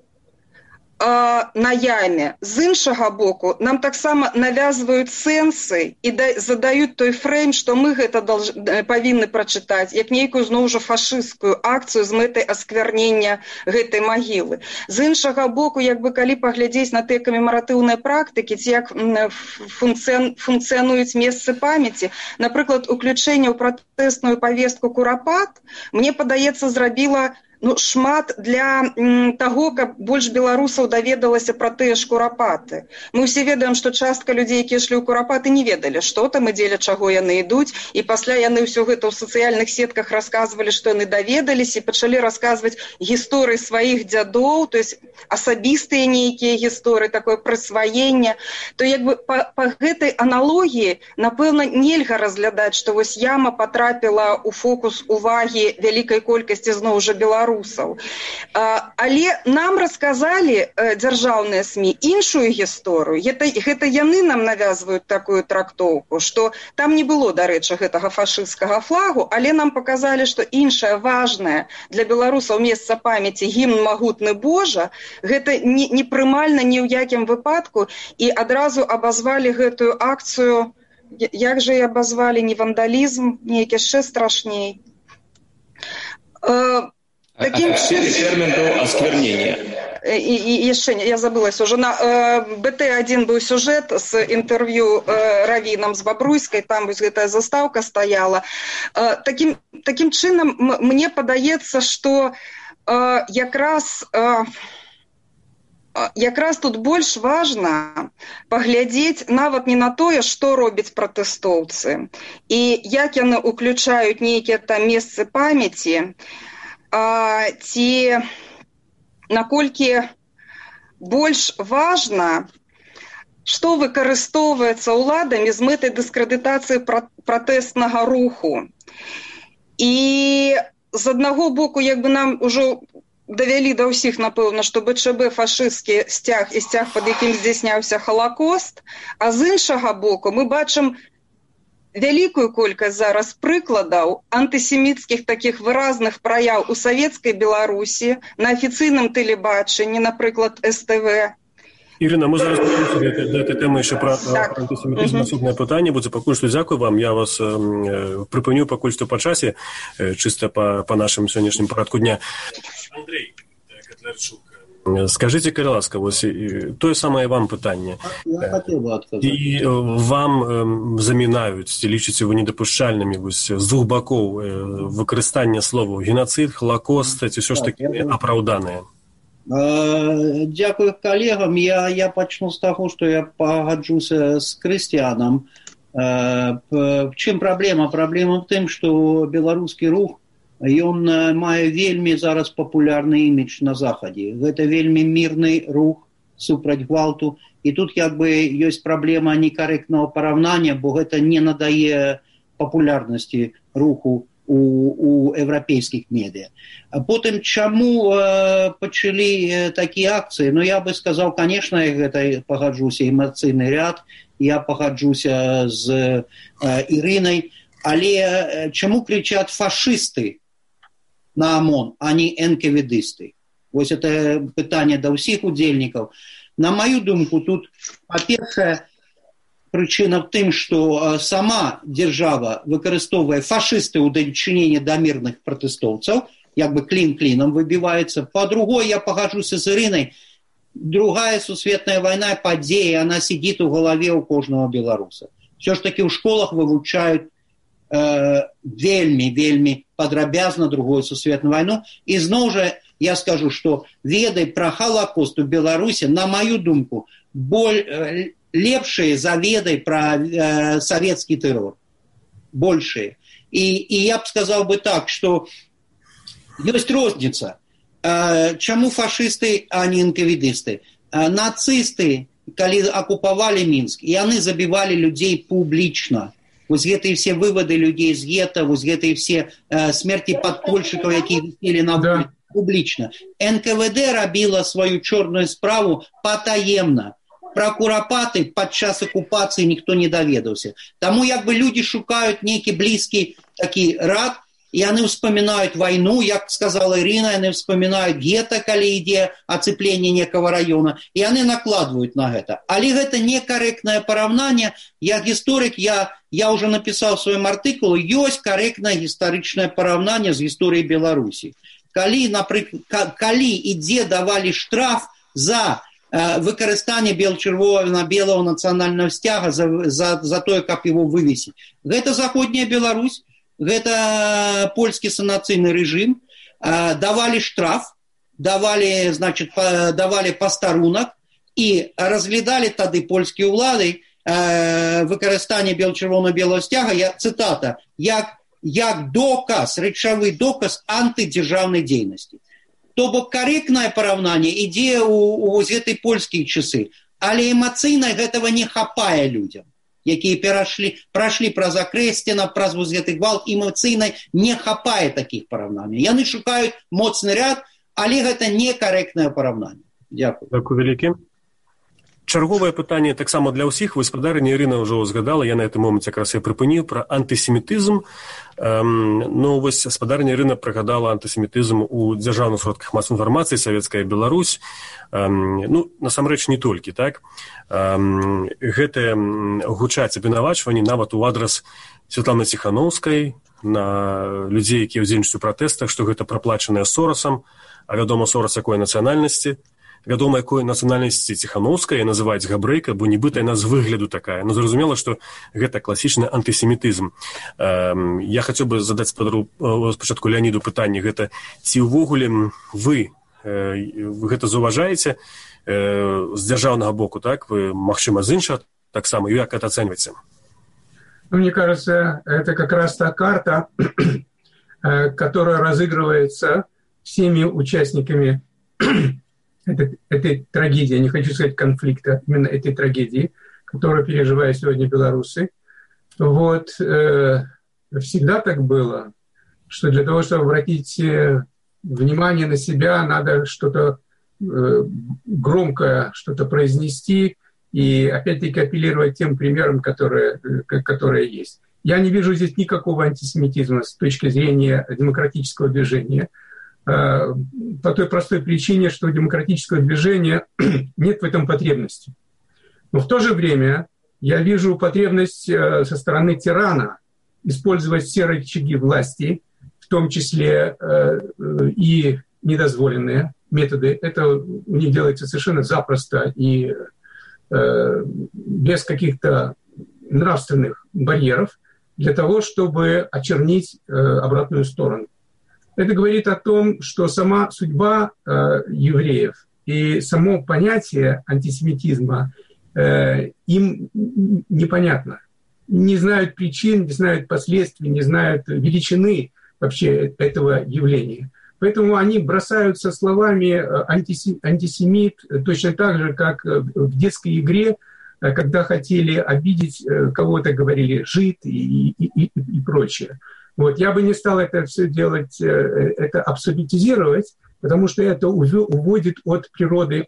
на яме, з іншага боку нам таксама навязваюць сэнсы і задаюць той фрэйм, што мы гэта павінны прачытаць, як нейкую зноў жа фашысцкую акцыю з мэтай асквярнення гэтай магілы. З іншага боку, як бы калі паглядзець на тыя камемаратыўныя практыкі, ці як функцыянуюць месцы памяці, напрыклад, уключэнне ў пратэсную павестку курапат, мне падаецца, зрабіла шмат для таго, каб больш беларусаў даведалася пра тыя ж курапаты. Мы ўсе ведаем, што частка людзей, якія ішлі ў курапаты, не ведалі, што там і дзеля чаго яны ідуць, і пасля яны ўсё гэта ў сацыяльных сетках расказвалі, што яны даведаліся, і пачалі расказваць гісторыі сваіх дзядоў, то есть асабістыя нейкія гісторыі, такое прысваенне. То як бы па гэтай аналогіі, напэўна, нельга разглядаць, што вось яма патрапіла ў фокус увагі вялікай колькасці зноў жа беларусаў. Але нам расказалі дзяржаўныя СМІ іншую гісторыю. Гэта яны нам навязваюць такую трактоўку, што там не было, дарэчы, гэтага фашысцкага флагу, але нам паказалі, што іншае важнае для беларусаў месца памяці гімн «Магутны Божа», гэта непрымальна ні ў якім выпадку, і адразу абазвалі гэтую акцыю, як жа і абазвалі, не вандалізм, неякі яшчэ страшней. Термин был осквернение. И еще, я забылась уже, на БТ-1 был сюжет с интервью раввином с Бобруйской, там вот эта заставка стояла. Таким чином, мне подаецца, что якраз тут больш важна паглядзець нават не на тое, што робяць пратэстоўцы, і як яны ўключаюць нейкія там месцы памяці, ці наколькі больш важна, што выкарыстоўваецца ўладамі з мэтай дыскрэдытацыі пратэснага руху. І з аднаго боку, як бы нам ужо давялі да ўсіх, напэўна, што БЧБ фашысцкі сцяг і сцяг, пад якім здзяйсняўся Халакост, а з іншага боку мы бачым вялікую колькасць зараз прыкладаў антысеміцкіх такіх выразных праяў у савецкай Беларусі, на афіцыйным тэлебачанні, напрыклад, СТВ. Ірына, мы зараз пакуль да этой тэмы яшчэ пра антысемітызм наступнае пытанне будзе. Пакуль што дзякую вам, я вас прыпыню пакуль што па часе, чыста па нашым сённяшнім парадку дня. Андрэй Котлярчук, Скажите, калі ласка, вось тое самае вам пытанне. Я хотел бы отказать. І вам замінаюць, ці лічыце вы недапушчальнымі вось з двух бакоў выкарыстання словаў геноцид, холокост, ці ўсё ж такі апраўданыя? Дякую колегам. Я пачну з таго, што я пагаджуся з Крысціянам. Чым праблема? Праблема ў тым, што беларускі рух ён мае вельмі зараз папулярны імідж на захадзе. Гэта вельмі мірны рух супраць гвалту. І тут як бы ёсць праблема некарэктнага параўнання, бо гэта не надае папулярнасці руху у еўрапейскіх медыа. А потым, чаму пачалі такія акцыі? Ну, я бы сказаў, конечно, гэта пагаджуся эмацыйны ряд, я пагаджуся з Ірынай, але чаму кричат фашысты на ОМОН, а не НКВДисты? Вось это пытанне да ўсіх удзельнікаў. На маю думку, тут, па-першае, прычына в тым, што сама дзяржава выкарыстоўвае фашысты ў дачыненні да мірных пратэстоўцаў, як бы клін кліном выбіваецца. Па-другое, я пагаджуся з Ірынай, другая сусветная вайна, падзея, она сидит у галаве ў кожнага беларуса. Все ж таки ў школах вывучаюць вельмі падрабязна другую сусветную вайну. І зноў жа я скажу, што веды пра Холокост у Беларусі, на маю думку, лепшие за веды пра савецкі тэрор. Большие. І я б сказаў бы так, што ёсць розніца. Чаму фашысты, а не НКВДисты? Нацисты, калі акупавалі Мінск, яны забівалі людзей публічна. Вось гэтыя все выводы людзей з гета, вось гэтыя все смерти падпольшчыкаў, якія віселі на вуліцы, публічна. НКВД рабіла сваю чорную справу патаемна. Пра курапаты падчас акупацыі ніхто не даведаўся. Таму як бы людзі шукаюць нейкі блізкі такі рад, і яны ўспамінаюць вайну, як сказала Ірына, яны ўспамінаюць гета, калі ідзе ацепленне некага раёна, і яны накладваюць на гэта. Але гэта некарэктнае параўнанне. Я гісторык, я ўжо напісаў сваім артыкулу, ёсць карэктнае гістарычнае параўнанне з гісторыяй Беларусі. Калі ідзе давалі штраф за выкарыстанне чырвона-белага нацыянальнага сцяга за тое, каб его вывесіць. Гэта заходняя Беларусь, гэта польскі санацыйны рэжым, давалі штраф, давалі пастарунак і разглядалі тады польскія ўлады выкарыстанне чырвона-белага сцяга, цытата, як доказ, рэчавы доказ антыдзяржаўнай дзейнасці. То бок карэктнае параўнанне ідзе ў гэтай польскія часы, але эмацыйна гэтага не хапае людзям, якія прайшлі праз Акрэсціна, праз гэты гвалт, эмацыйна не хапае такіх параўнанняў. Яны шукаюць моцны ряд, але гэта некарэктнае параўнанне. Дзякую. Дзякую вялікі. Чарговае пытанне таксама для ўсіх. Гаспадарыня Ірына ўжо згадала, я на гэтым моманце якраз я прыпыніў пра антысемітызм. Ну, вось гаспадарыня Ірына прыгадала антысемітызм у дзяржаўных сродках масавай інфармацыі, Савецкая Беларусь. Ну, насамрэч не толькі, так? Гэтыя гучаць абвінавачванні нават у адрас Святланы Ціханаўскай, на людзей, якія ўдзельнічаюць у пратэстах, што гэта праплачанае Сорасам, а вядома, Сорас якой нацыянальнасці. Вядома, якой нацыянальнасці Ціханаўская называюць габрэйка, бо нібыта яна з выгляду такая. Ну, зразумела, што гэта класічны антысемітызм. Я хацеў бы задаць спачатку Леаніду пытанне, гэта ці ўвогуле вы гэта заўважаеце з дзяржаўнага боку, так? Вы, магчыма, з іншага таксама, як гэта ацэньваеце? Ну, мне кажется, это как раз та карта, которая разыгрывается всеми участниками этой трагедии, я не хочу сказать конфликта, именно этой трагедии, которую переживают сегодня белорусы. Вот, всегда так было, что для того, чтобы обратить внимание на себя, надо что-то громкое, что-то произнести и опять-таки апеллировать тем примерам, которые есть. Я не вижу здесь никакого антисемитизма с точки зрения демократического движения, по той простой причине, что у демократического движения нет в этом потребности. Но в то же время я вижу потребность со стороны тирана использовать все рычаги власти, в том числе и недозволенные, методы, это у них делается совершенно запросто и без каких-то нравственных барьеров для того, чтобы очернить обратную сторону. Это говорит о том, что сама судьба евреев и само понятие антисемитизма им непонятно. Не знают причин, не знают последствий, не знают величины вообще этого явления. Поэтому они бросаются словами антисемит точно так же, как в детской игре, когда хотели обидеть кого-то, говорили «жид» и прочее. Вот. Я бы не стал это все делать, это абсолютизировать, потому что это уводит от природы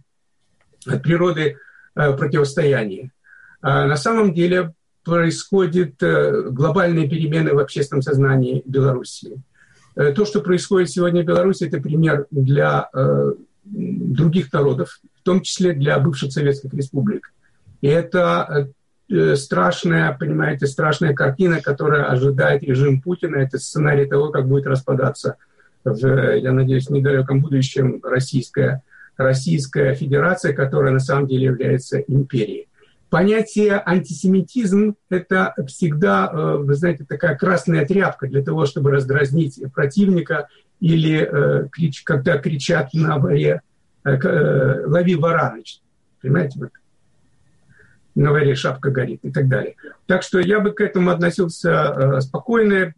противостояния. А на самом деле происходят глобальные перемены в общественном сознании Белоруссии. То, что происходит сегодня в Беларуси, это пример для других народов, в том числе для бывших советских республик. И это страшная, понимаете, страшная картина, которая ожидает режим Путина. Это сценарий того, как будет распадаться, я надеюсь, в недалеком будущем Российская Федерация, которая на самом деле является империей. Понятие антисемитизм – это всегда, вы знаете, такая красная тряпка для того, чтобы раздразнить противника или когда кричат на воре «лови вора», понимаете, вот, на воре шапка горит и так далее. Так что я бы к этому относился спокойнее,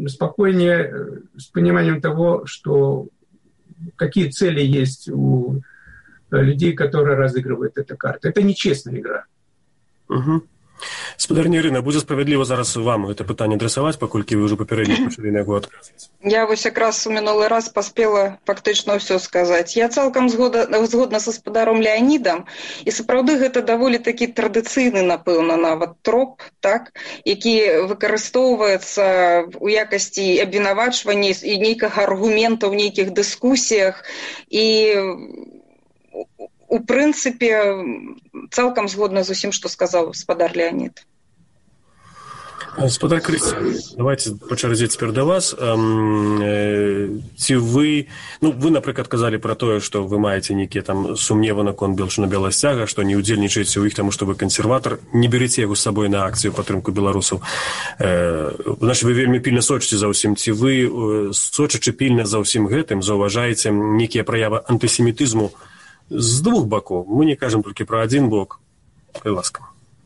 с пониманием того, что какие цели есть у людей, которые разыгрывают эту карту. Это нечестная игра. Угу. Спадарня Ірина, будзе справядліва зараз вам гэта пытанне адрасаваць, паколькі вы ўжо папярэдне пачалі на яго адказваць. Я вось якраз у мінулы раз паспела фактычна ўсё сказаць. Я цалкам згодна са спадаром Леанідам, і сапраўды гэта даволі такі традыцыйны, напэўна, нават троп, так, які выкарыстоўваецца ў якасці абвінавачвання і нейкага аргумента ў нейкіх дыскусіях, і у прынцыпе, цалкам згодна з усім, што сказаў спадар Леанід. Спадар Крысцян, давайте па чарзе цяпер да вас. Ці вы, вы, напрыклад, казалі пра тое, што вы маеце нейкія там сумневы наконт чорна-белага сцяга, што не ўдзельнічаеце ў іх, таму што вы кансерватар, не берыце яго з сабой на акцыю падтрымку беларусаў. Значыць, вы вельмі пільна сочыце за ўсім. Ці вы, сочачы пільна за ўсім гэтым, заўважаеце нейкія праявы антысемітызму з двух боков? Мы не кажем только про один бок. Ласка.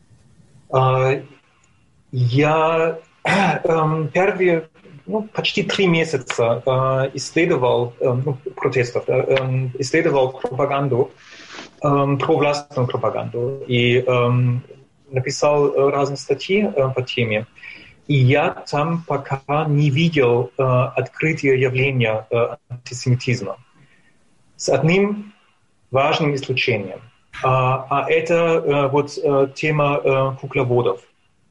Я первые почти 3 месяца исследовал протестов, исследовал пропаганду, провластную пропаганду и написал разные статьи по теме. И я там пока не видел открытия явления антисемитизма. С одним важным исключением. А это тема кукловодов.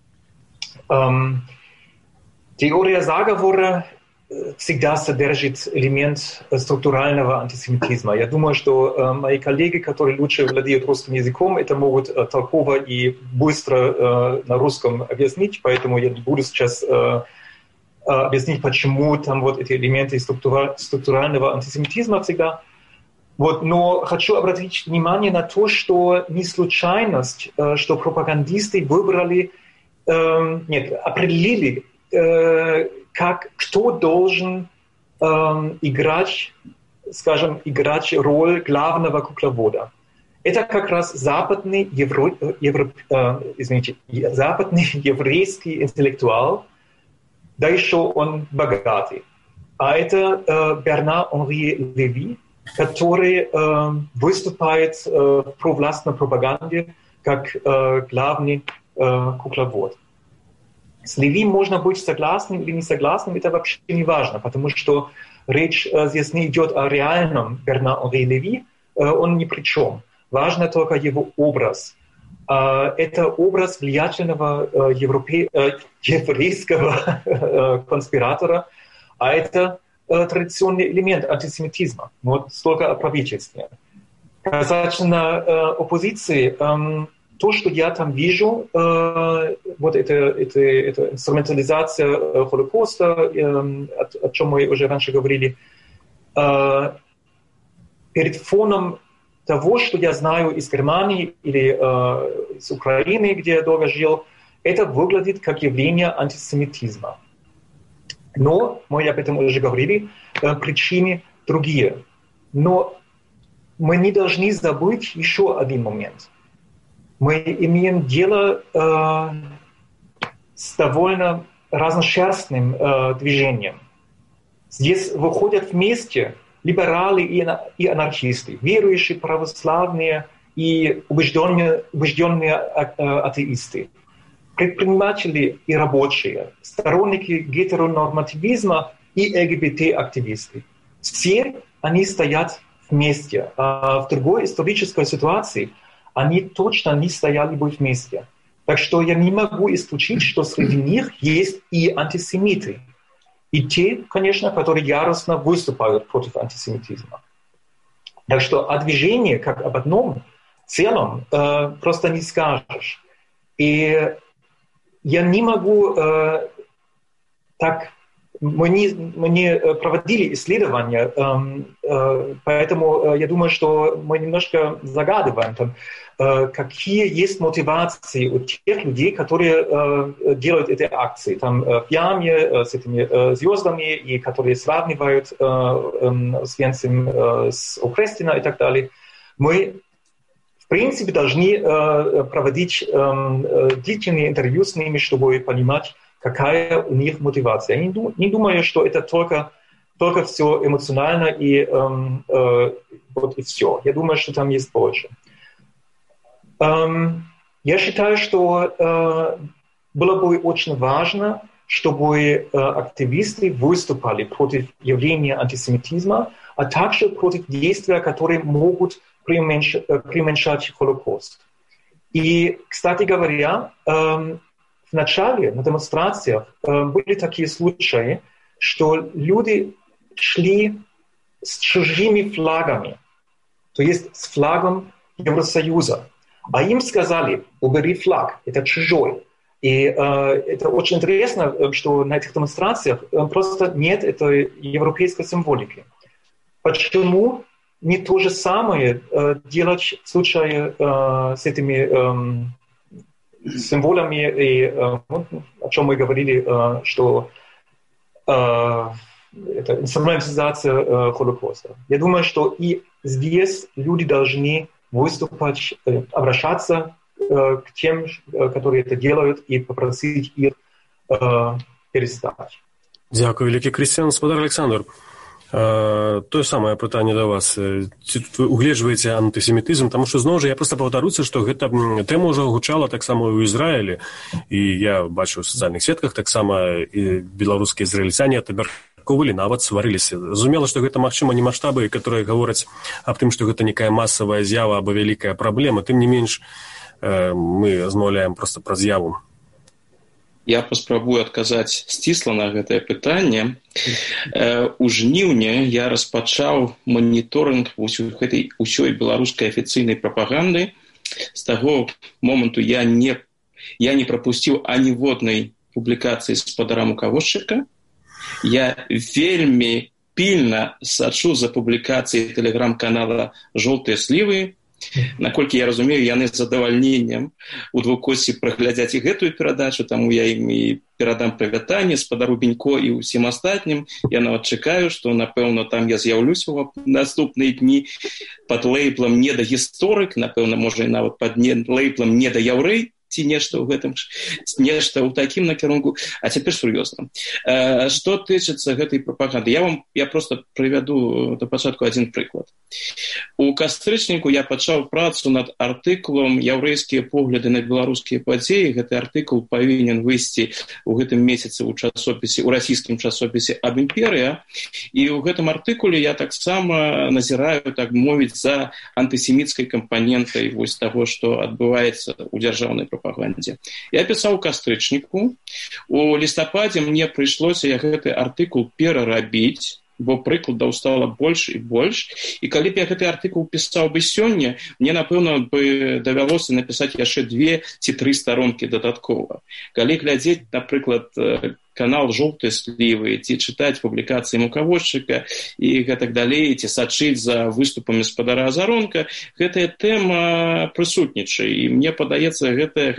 Теория заговора всегда содержит элемент структурального антисемитизма. Я думаю, что мои коллеги, которые лучше владеют русским языком, это могут толково и быстро на русском объяснить, поэтому я не буду сейчас объяснить, почему там вот эти элементы структурального антисемитизма всегда. Но хочу обратить внимание на то, что не случайность, что пропагандисты выбрали, определили, кто должен играть роль главного кукловода. Это как раз западный еврейский интеллектуал, да еще он богатый. А это Бернар-Анри Леви, который выступает в провластной пропаганде как главный кукловод. С Леви можно быть согласным или не согласным, это вообще не важно, потому что речь здесь не идет о реальном Бернар-Анри Леви, он ни при чем. Важно только его образ. Это образ влиятельного еврейского конспиратора, а это традиционный элемент антисемитизма. Столько о правительстве. Касательно оппозиции, то, что я там вижу, это инструментализация Холокоста, о чем мы уже раньше говорили, перед фоном того, что я знаю из Германии или из Украины, где я долго жил, это выглядит как явление антисемитизма. Но, мы об этом уже говорили, причины другие. Но мы не должны забыть еще один момент. Мы имеем дело с довольно разношерстным движением. Здесь выходят вместе либералы и анархисты, верующие православные и убежденные атеисты, предприниматели и рабочие, сторонники гетеронормативизма и ЛГБТ-активисты. Все они стоят вместе. А в другой исторической ситуации они точно не стояли бы вместе. Так что я не могу исключить, что среди них есть и антисемиты. И те, конечно, которые яростно выступают против антисемитизма. Так что о движении, как об одном целом, просто не скажешь. И я не могу так... Мы не проводили исследования, поэтому я думаю, что мы немножко загадываем, какие есть мотивации у тех людей, которые делают эти акции. Там в яме с этими звездами, и которые сравнивают Освенцим с Окрестино и так далее. Мы, в принципе, должны проводить длительные интервью с ними, чтобы понимать, какая у них мотивация. Я не думаю, что это только все эмоционально и вот и все. Я думаю, что там есть больше. Я считаю, что было бы очень важно, чтобы активисты выступали против явления антисемитизма, а также против действий, которые могут преуменьшать Холокост. И, кстати говоря, в начале на демонстрациях были такие случаи, что люди шли с чужими флагами, то есть с флагом Евросоюза. А им сказали: убери флаг, это чужой. И это очень интересно, что на этих демонстрациях просто нет этой европейской символики. Почему не то же самое делать в случае с этими символами, и, о чем мы говорили, что это инструментализация Холокоста. Я думаю, что и здесь люди должны выступать, обращаться к тем, которые это делают, и попросить их перестать. Дякую, великий Крістіан. Господар Александр, тое самае пытанне да вас. Ці вы угледжваеце антысемітызм, таму што зноў жа я проста паўтаруся, што гэта тэма ўжо гучала таксама ў Ізраілі, і я бачу ў сацыяльных сетках таксама і беларускія ізраільцяне атабярковалі, нават сварыліся. Зразумела, што гэта, магчыма, не маштабы, которые гавораць аб тым, што гэта некая масавая з'ява або вялікая праблема. Тым не менш, мы размаўляем проста пра з'яву. Я паспрабую адказаць сцісла на гэтае пытанне. У жніўні я распачаў маніторынг ўсёй беларускай афіцыйнай прапаганды. З таго моманту я не прапусціў аніводнай публікацыі гаспадара Мукавошчыка. Я вельмі пільна сачу за публікацыяй тэлеграм-канала «Жоўтыя слівы». Наколькі я разумею, яны з задавальненнем у двукосці праглядзяць і гэтую перадачу, таму я ім і перадам прывітанне спадару Бенько і ўсім астатнім. Я нават чакаю, што, напэўна, там я з'яўлюся ў наступныя дні пад лейблам «Недагісторык», напэўна, можа, і нават пад лейблам «Недаяўрэй», ці нешта ў гэтым, нешта ў такім накірунку. А цяпер сур'ёзна. Што тычыцца гэтай прапаганды? Я проста прывяду да пачатку адзін прыклад. У кастрычніку я пачаў працу над артыкулам «Яўрэйскія погляды на беларускія падзеі». Гэты артыкул павінен выйсці ў гэтым месяцы ў часопісе, у расійскім часопісе «Аб імперыя». І ў гэтым артыкуле я таксама назіраю, так мовіць, за антысеміцкай кампанентай вось таго, што адбываецца ў дзяржаўнай прапагандзе. Я пісаў у кастрычніку. У лістападзе мне прыйшлося гэты артыкул перарабіць. бо прыкладаў стала больш і больш. І калі б я гэты артыкул пісаў бы сёння, мне, напэўна, бы давялося напісаць яшчэ 2 ці 3 старонкі дадаткова. Калі глядзець, напрыклад, канал «Жоўтыя слівы», ці чытаць публікацыі мукаводчыка і гэтак далей, ці сачыць за выступамі спадара Азаронка, гэтая тэма прысутнічае. І мне падаецца,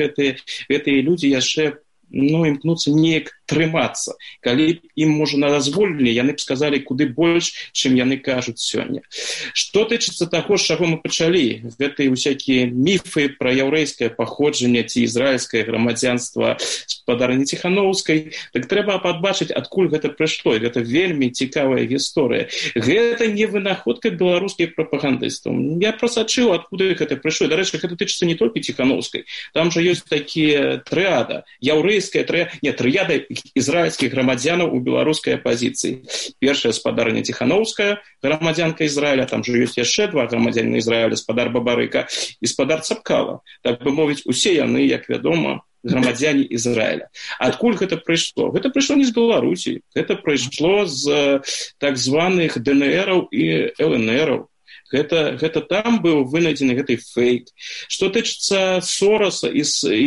гэтыя людзі яшчэ імкнуцца неяк трымацца. Калі ім, можа, дазволілі, яны б сказалі куды больш, чым яны кажуць сёння. Што тычыцца таго, з чаго мы пачалі, гэтыя усякія міфы пра яўрэйскае паходжанне ці ізраільскае грамадзянства спадарыні Ціханаўскай, так трэба падбачыць, адкуль гэта прыйшло. Гэта вельмі цікавая гісторыя. Гэта не вынаходка беларускіх прапагандыстаў. Я прасачыў, адкуды гэта прыйшло. Дарэчы, гэта тычыцца не толькі Ціханаўскай. Там жа ёсць такія трыяда, яўрэйская трыяда ізраільскіх грамадзянаў у беларускай апазіцыі. Першая спадарыня Ціханаўская, грамадзянка Ізраіля, там жа ёсць яшчэ 2 грамадзяніна Ізраіля, спадар Бабарыка і спадар Цапкала. Так бы мовіць, усе яны, як вядома, грамадзяне Ізраіля. Адкуль гэта прыйшло? Гэта прыйшло не з Беларусі, гэта прыйшло з так званых ДНРаў і ЛНРаў. Гэта там быў вынайдзены гэты фейк. Што тычыцца Сороса і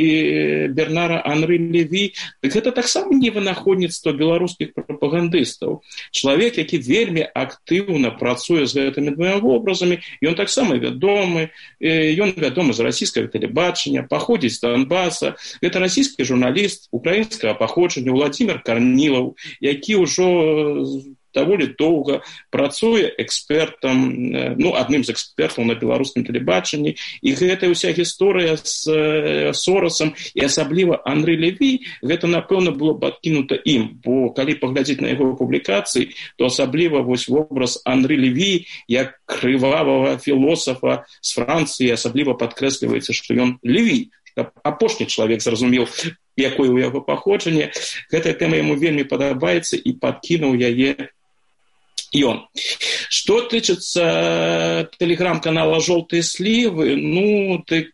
Бернара Анры Леві, так гэта таксама не вынаходніцтва беларускіх прапагандыстаў. Чалавек, які вельмі актыўна працуе з гэтымі 2 вобразамі, ён таксама вядомы, ён вядомы з расійскага тэлебачання, паходзіць з Донбаса. Гэта расійскі журналіст украінскага паходжання Владзімір Карнілаў, які ўжо даволі доўга працуе экспертам, адным з экспертаў на беларускім тэлебачанні. І гэтая ўся гісторыя з Сорасам і асабліва Анры Леві, гэта, напэўна, было падкінута ім. Бо калі паглядзець на яго публікацыі, то асабліва вось вобраз Анры Леві як крывавага філосафа з Францыі асабліва падкрэсліваецца, што ён Леві, апошні чалавек зразумеў, якое ў яго паходжанне. Гэтая тэма яму вельмі падабаецца і падкінуў яе ён. Што тычыцца тэлеграм-канала «Жоўтыя слівы», так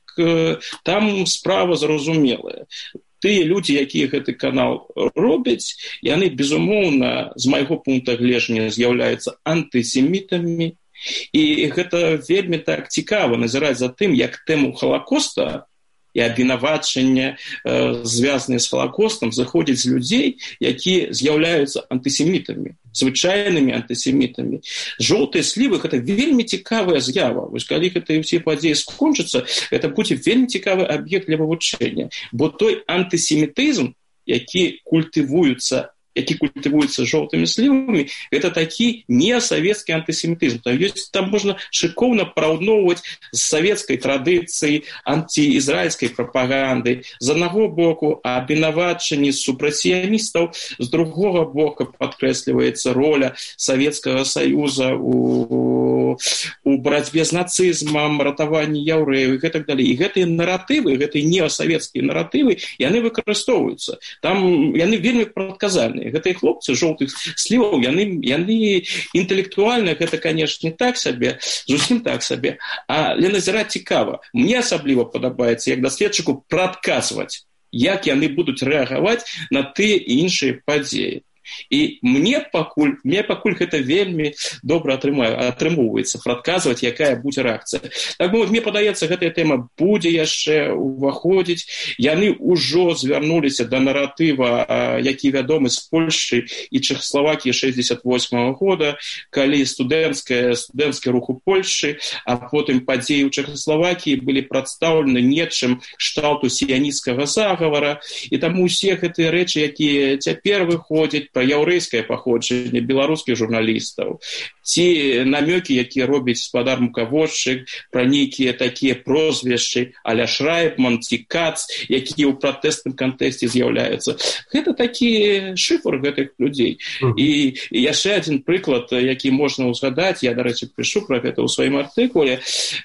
там справа зразумелая. Тыя людзі, якія гэты канал робяць, яны, безумоўна, з майго пункта гледжання з'яўляюцца антысемітамі. І гэта вельмі так цікава назіраць за тым, як тэму Халакоста і абвінавачання, звязаныя з Халакостам, заходзяць з людзей, якія з'яўляюцца антысемітамі, звычайнымі антысемітамі. «Жоўтыя слівы» – гэта вельмі цікавая з'ява. Вось калі гэтыя ўсе падзеі скончацца, гэта будзе вельмі цікавы аб'ект для вывучэння. Бо той антысемітызм, які культывуецца жоўтымі слівамі, гэта такі несавецкі антысемітызм. Там можна шыкоўна параўноўваць з савецкай традыцыяй антыізраільскай прапаганды. З аднаго боку абвінавачанні супрацыяністаў, з другога боку падкрэсліваецца роля Савецкага Саюза у барацьбе з нацызмам, ратаванні яўрэяў і гэтак далей. І гэтыя наратывы, гэтыя неасавецкія наратывы, яны выкарыстоўваюцца. Там яны вельмі прадказальныя. Гэтыя хлопцы жоўтых сліваў, яны інтэлектуальна, гэта, канешне, так сабе, зусім так сабе, але назіраць цікава. Мне асабліва падабаецца, як даследчыку, прадказваць, як яны будуць рэагаваць на тыя і іншыя падзеі. І мне пакуль гэта вельмі добра атрымоўваецца, прадказваць, якая будзе рэакцыя. Так бы, мне падаецца, гэтая тэма будзе яшчэ уваходзіць. Яны ўжо звярнуліся да наратыва, які вядомы з Польшчы і Чэхаславакіі 68-го года, калі студэнцкі рух у Польшчы, а потым падзеі ў Чэхаславакіі былі прадстаўлены нечым кшталту сіянісцкага загавара. І таму усе гэтыя рэчы, якія цяпер выходзяць, пра яўрэйскае паходжанне беларускіх журналістаў, ці намёкі, якія робіць спадар мукаводчык, пра нейкія такія прозвішчы а-ля Шрайбман ці Кац, якія ў пратэстным кантэксце з'яўляюцца. Гэта такі шыфр гэтых людзей. І яшчэ адзін прыклад, які можна ўзгадаць, я, дарэчы, пішу пра гэта ў сваім артыкуле,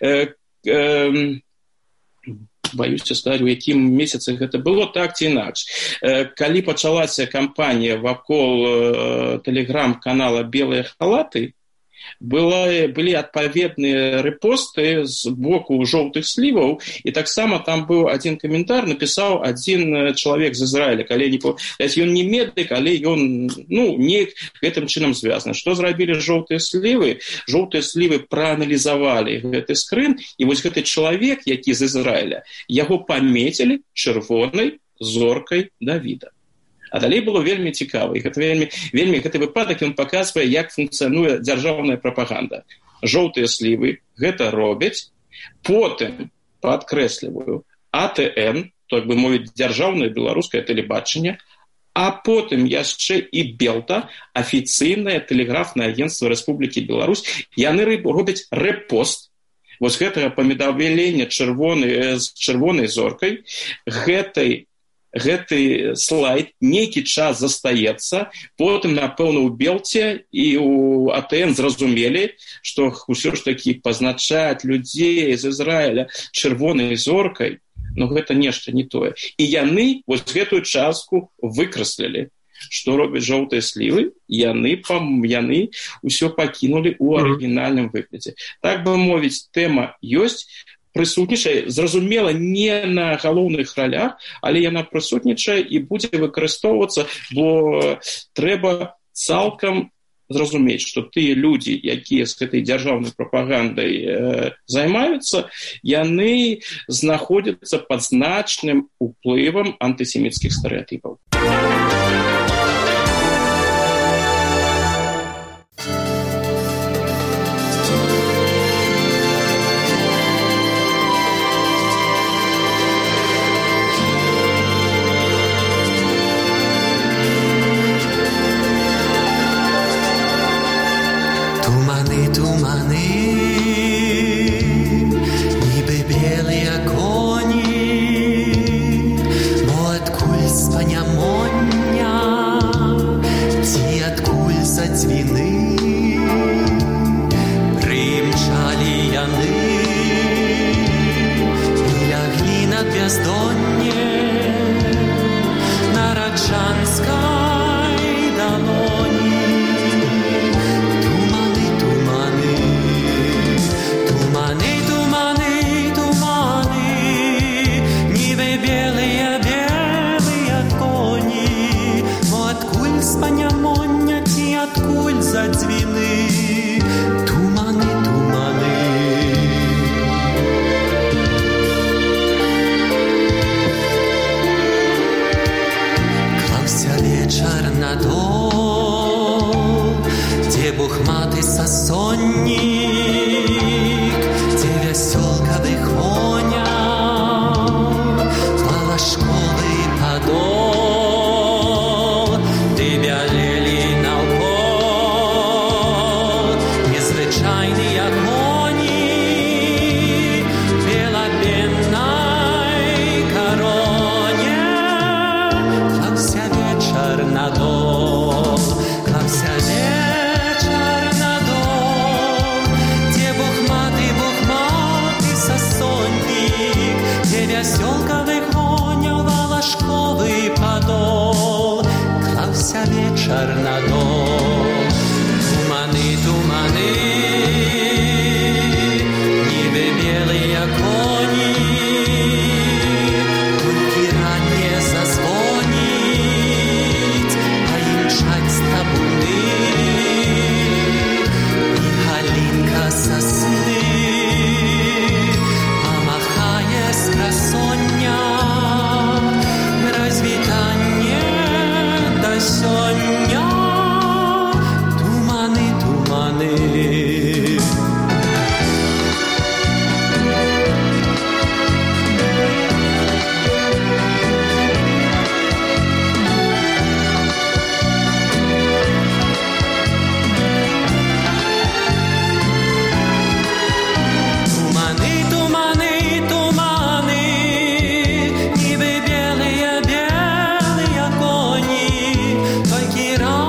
баюся сказаць, у якім месяцы гэта было, так ці інакш. Калі пачалася кампанія вакол тэлеграм-канала «Белыя халаты», былі адпаведныя рэпосты з боку жоўтых сліваў, і таксама там быў адзін каментар, напісаў адзін чалавек з Ізраіля, ён не медык, але ён неяк гэтым чынам звязаны. Што зрабілі жоўтыя слівы? Жоўтыя слівы прааналізавалі гэты скрын, і вось гэты чалавек, які з Ізраіля, яго памецілі чырвонай зоркай Давіда. А далей было вельмі цікава. І гэты выпадак ён паказвае, як функцыянуе дзяржаўная прапаганда. Жоўтыя слівы гэта робяць, потым, падкрэсліваю, АТН, так бы мовіць, дзяржаўнае беларускае тэлебачанне, а потым яшчэ і Белта, афіцыйнае тэлеграфнае агенцтва Рэспублікі Беларусь, яны робяць рэпост вось гэтага памедавелення з чырвонай зоркай, гэты слайд нейкі час застаецца, потым, напэўна, у Белце і у АТН зразумелі, што ўсё ж такі пазначаць людзей з Ізраіля чырвонай зоркай, гэта нешта не тое. І яны вось гэтую частку выкраслілі. Што робяць жоўтыя слівы? Яны ўсё пакінулі ў арыгінальным выглядзе. Так бы мовіць, тэма ёсць, прысутнічае, зразумела, не на галоўных ролях, але яна прысутнічае і будзе выкарыстоўвацца, бо трэба цалкам зразумець, што тыя людзі, якія з гэтай дзяржаўнай прапагандай займаюцца, яны знаходзяцца пад значным уплывам антысеміцкіх стэрэатыпаў.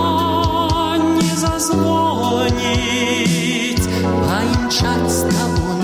Звонить, а им час того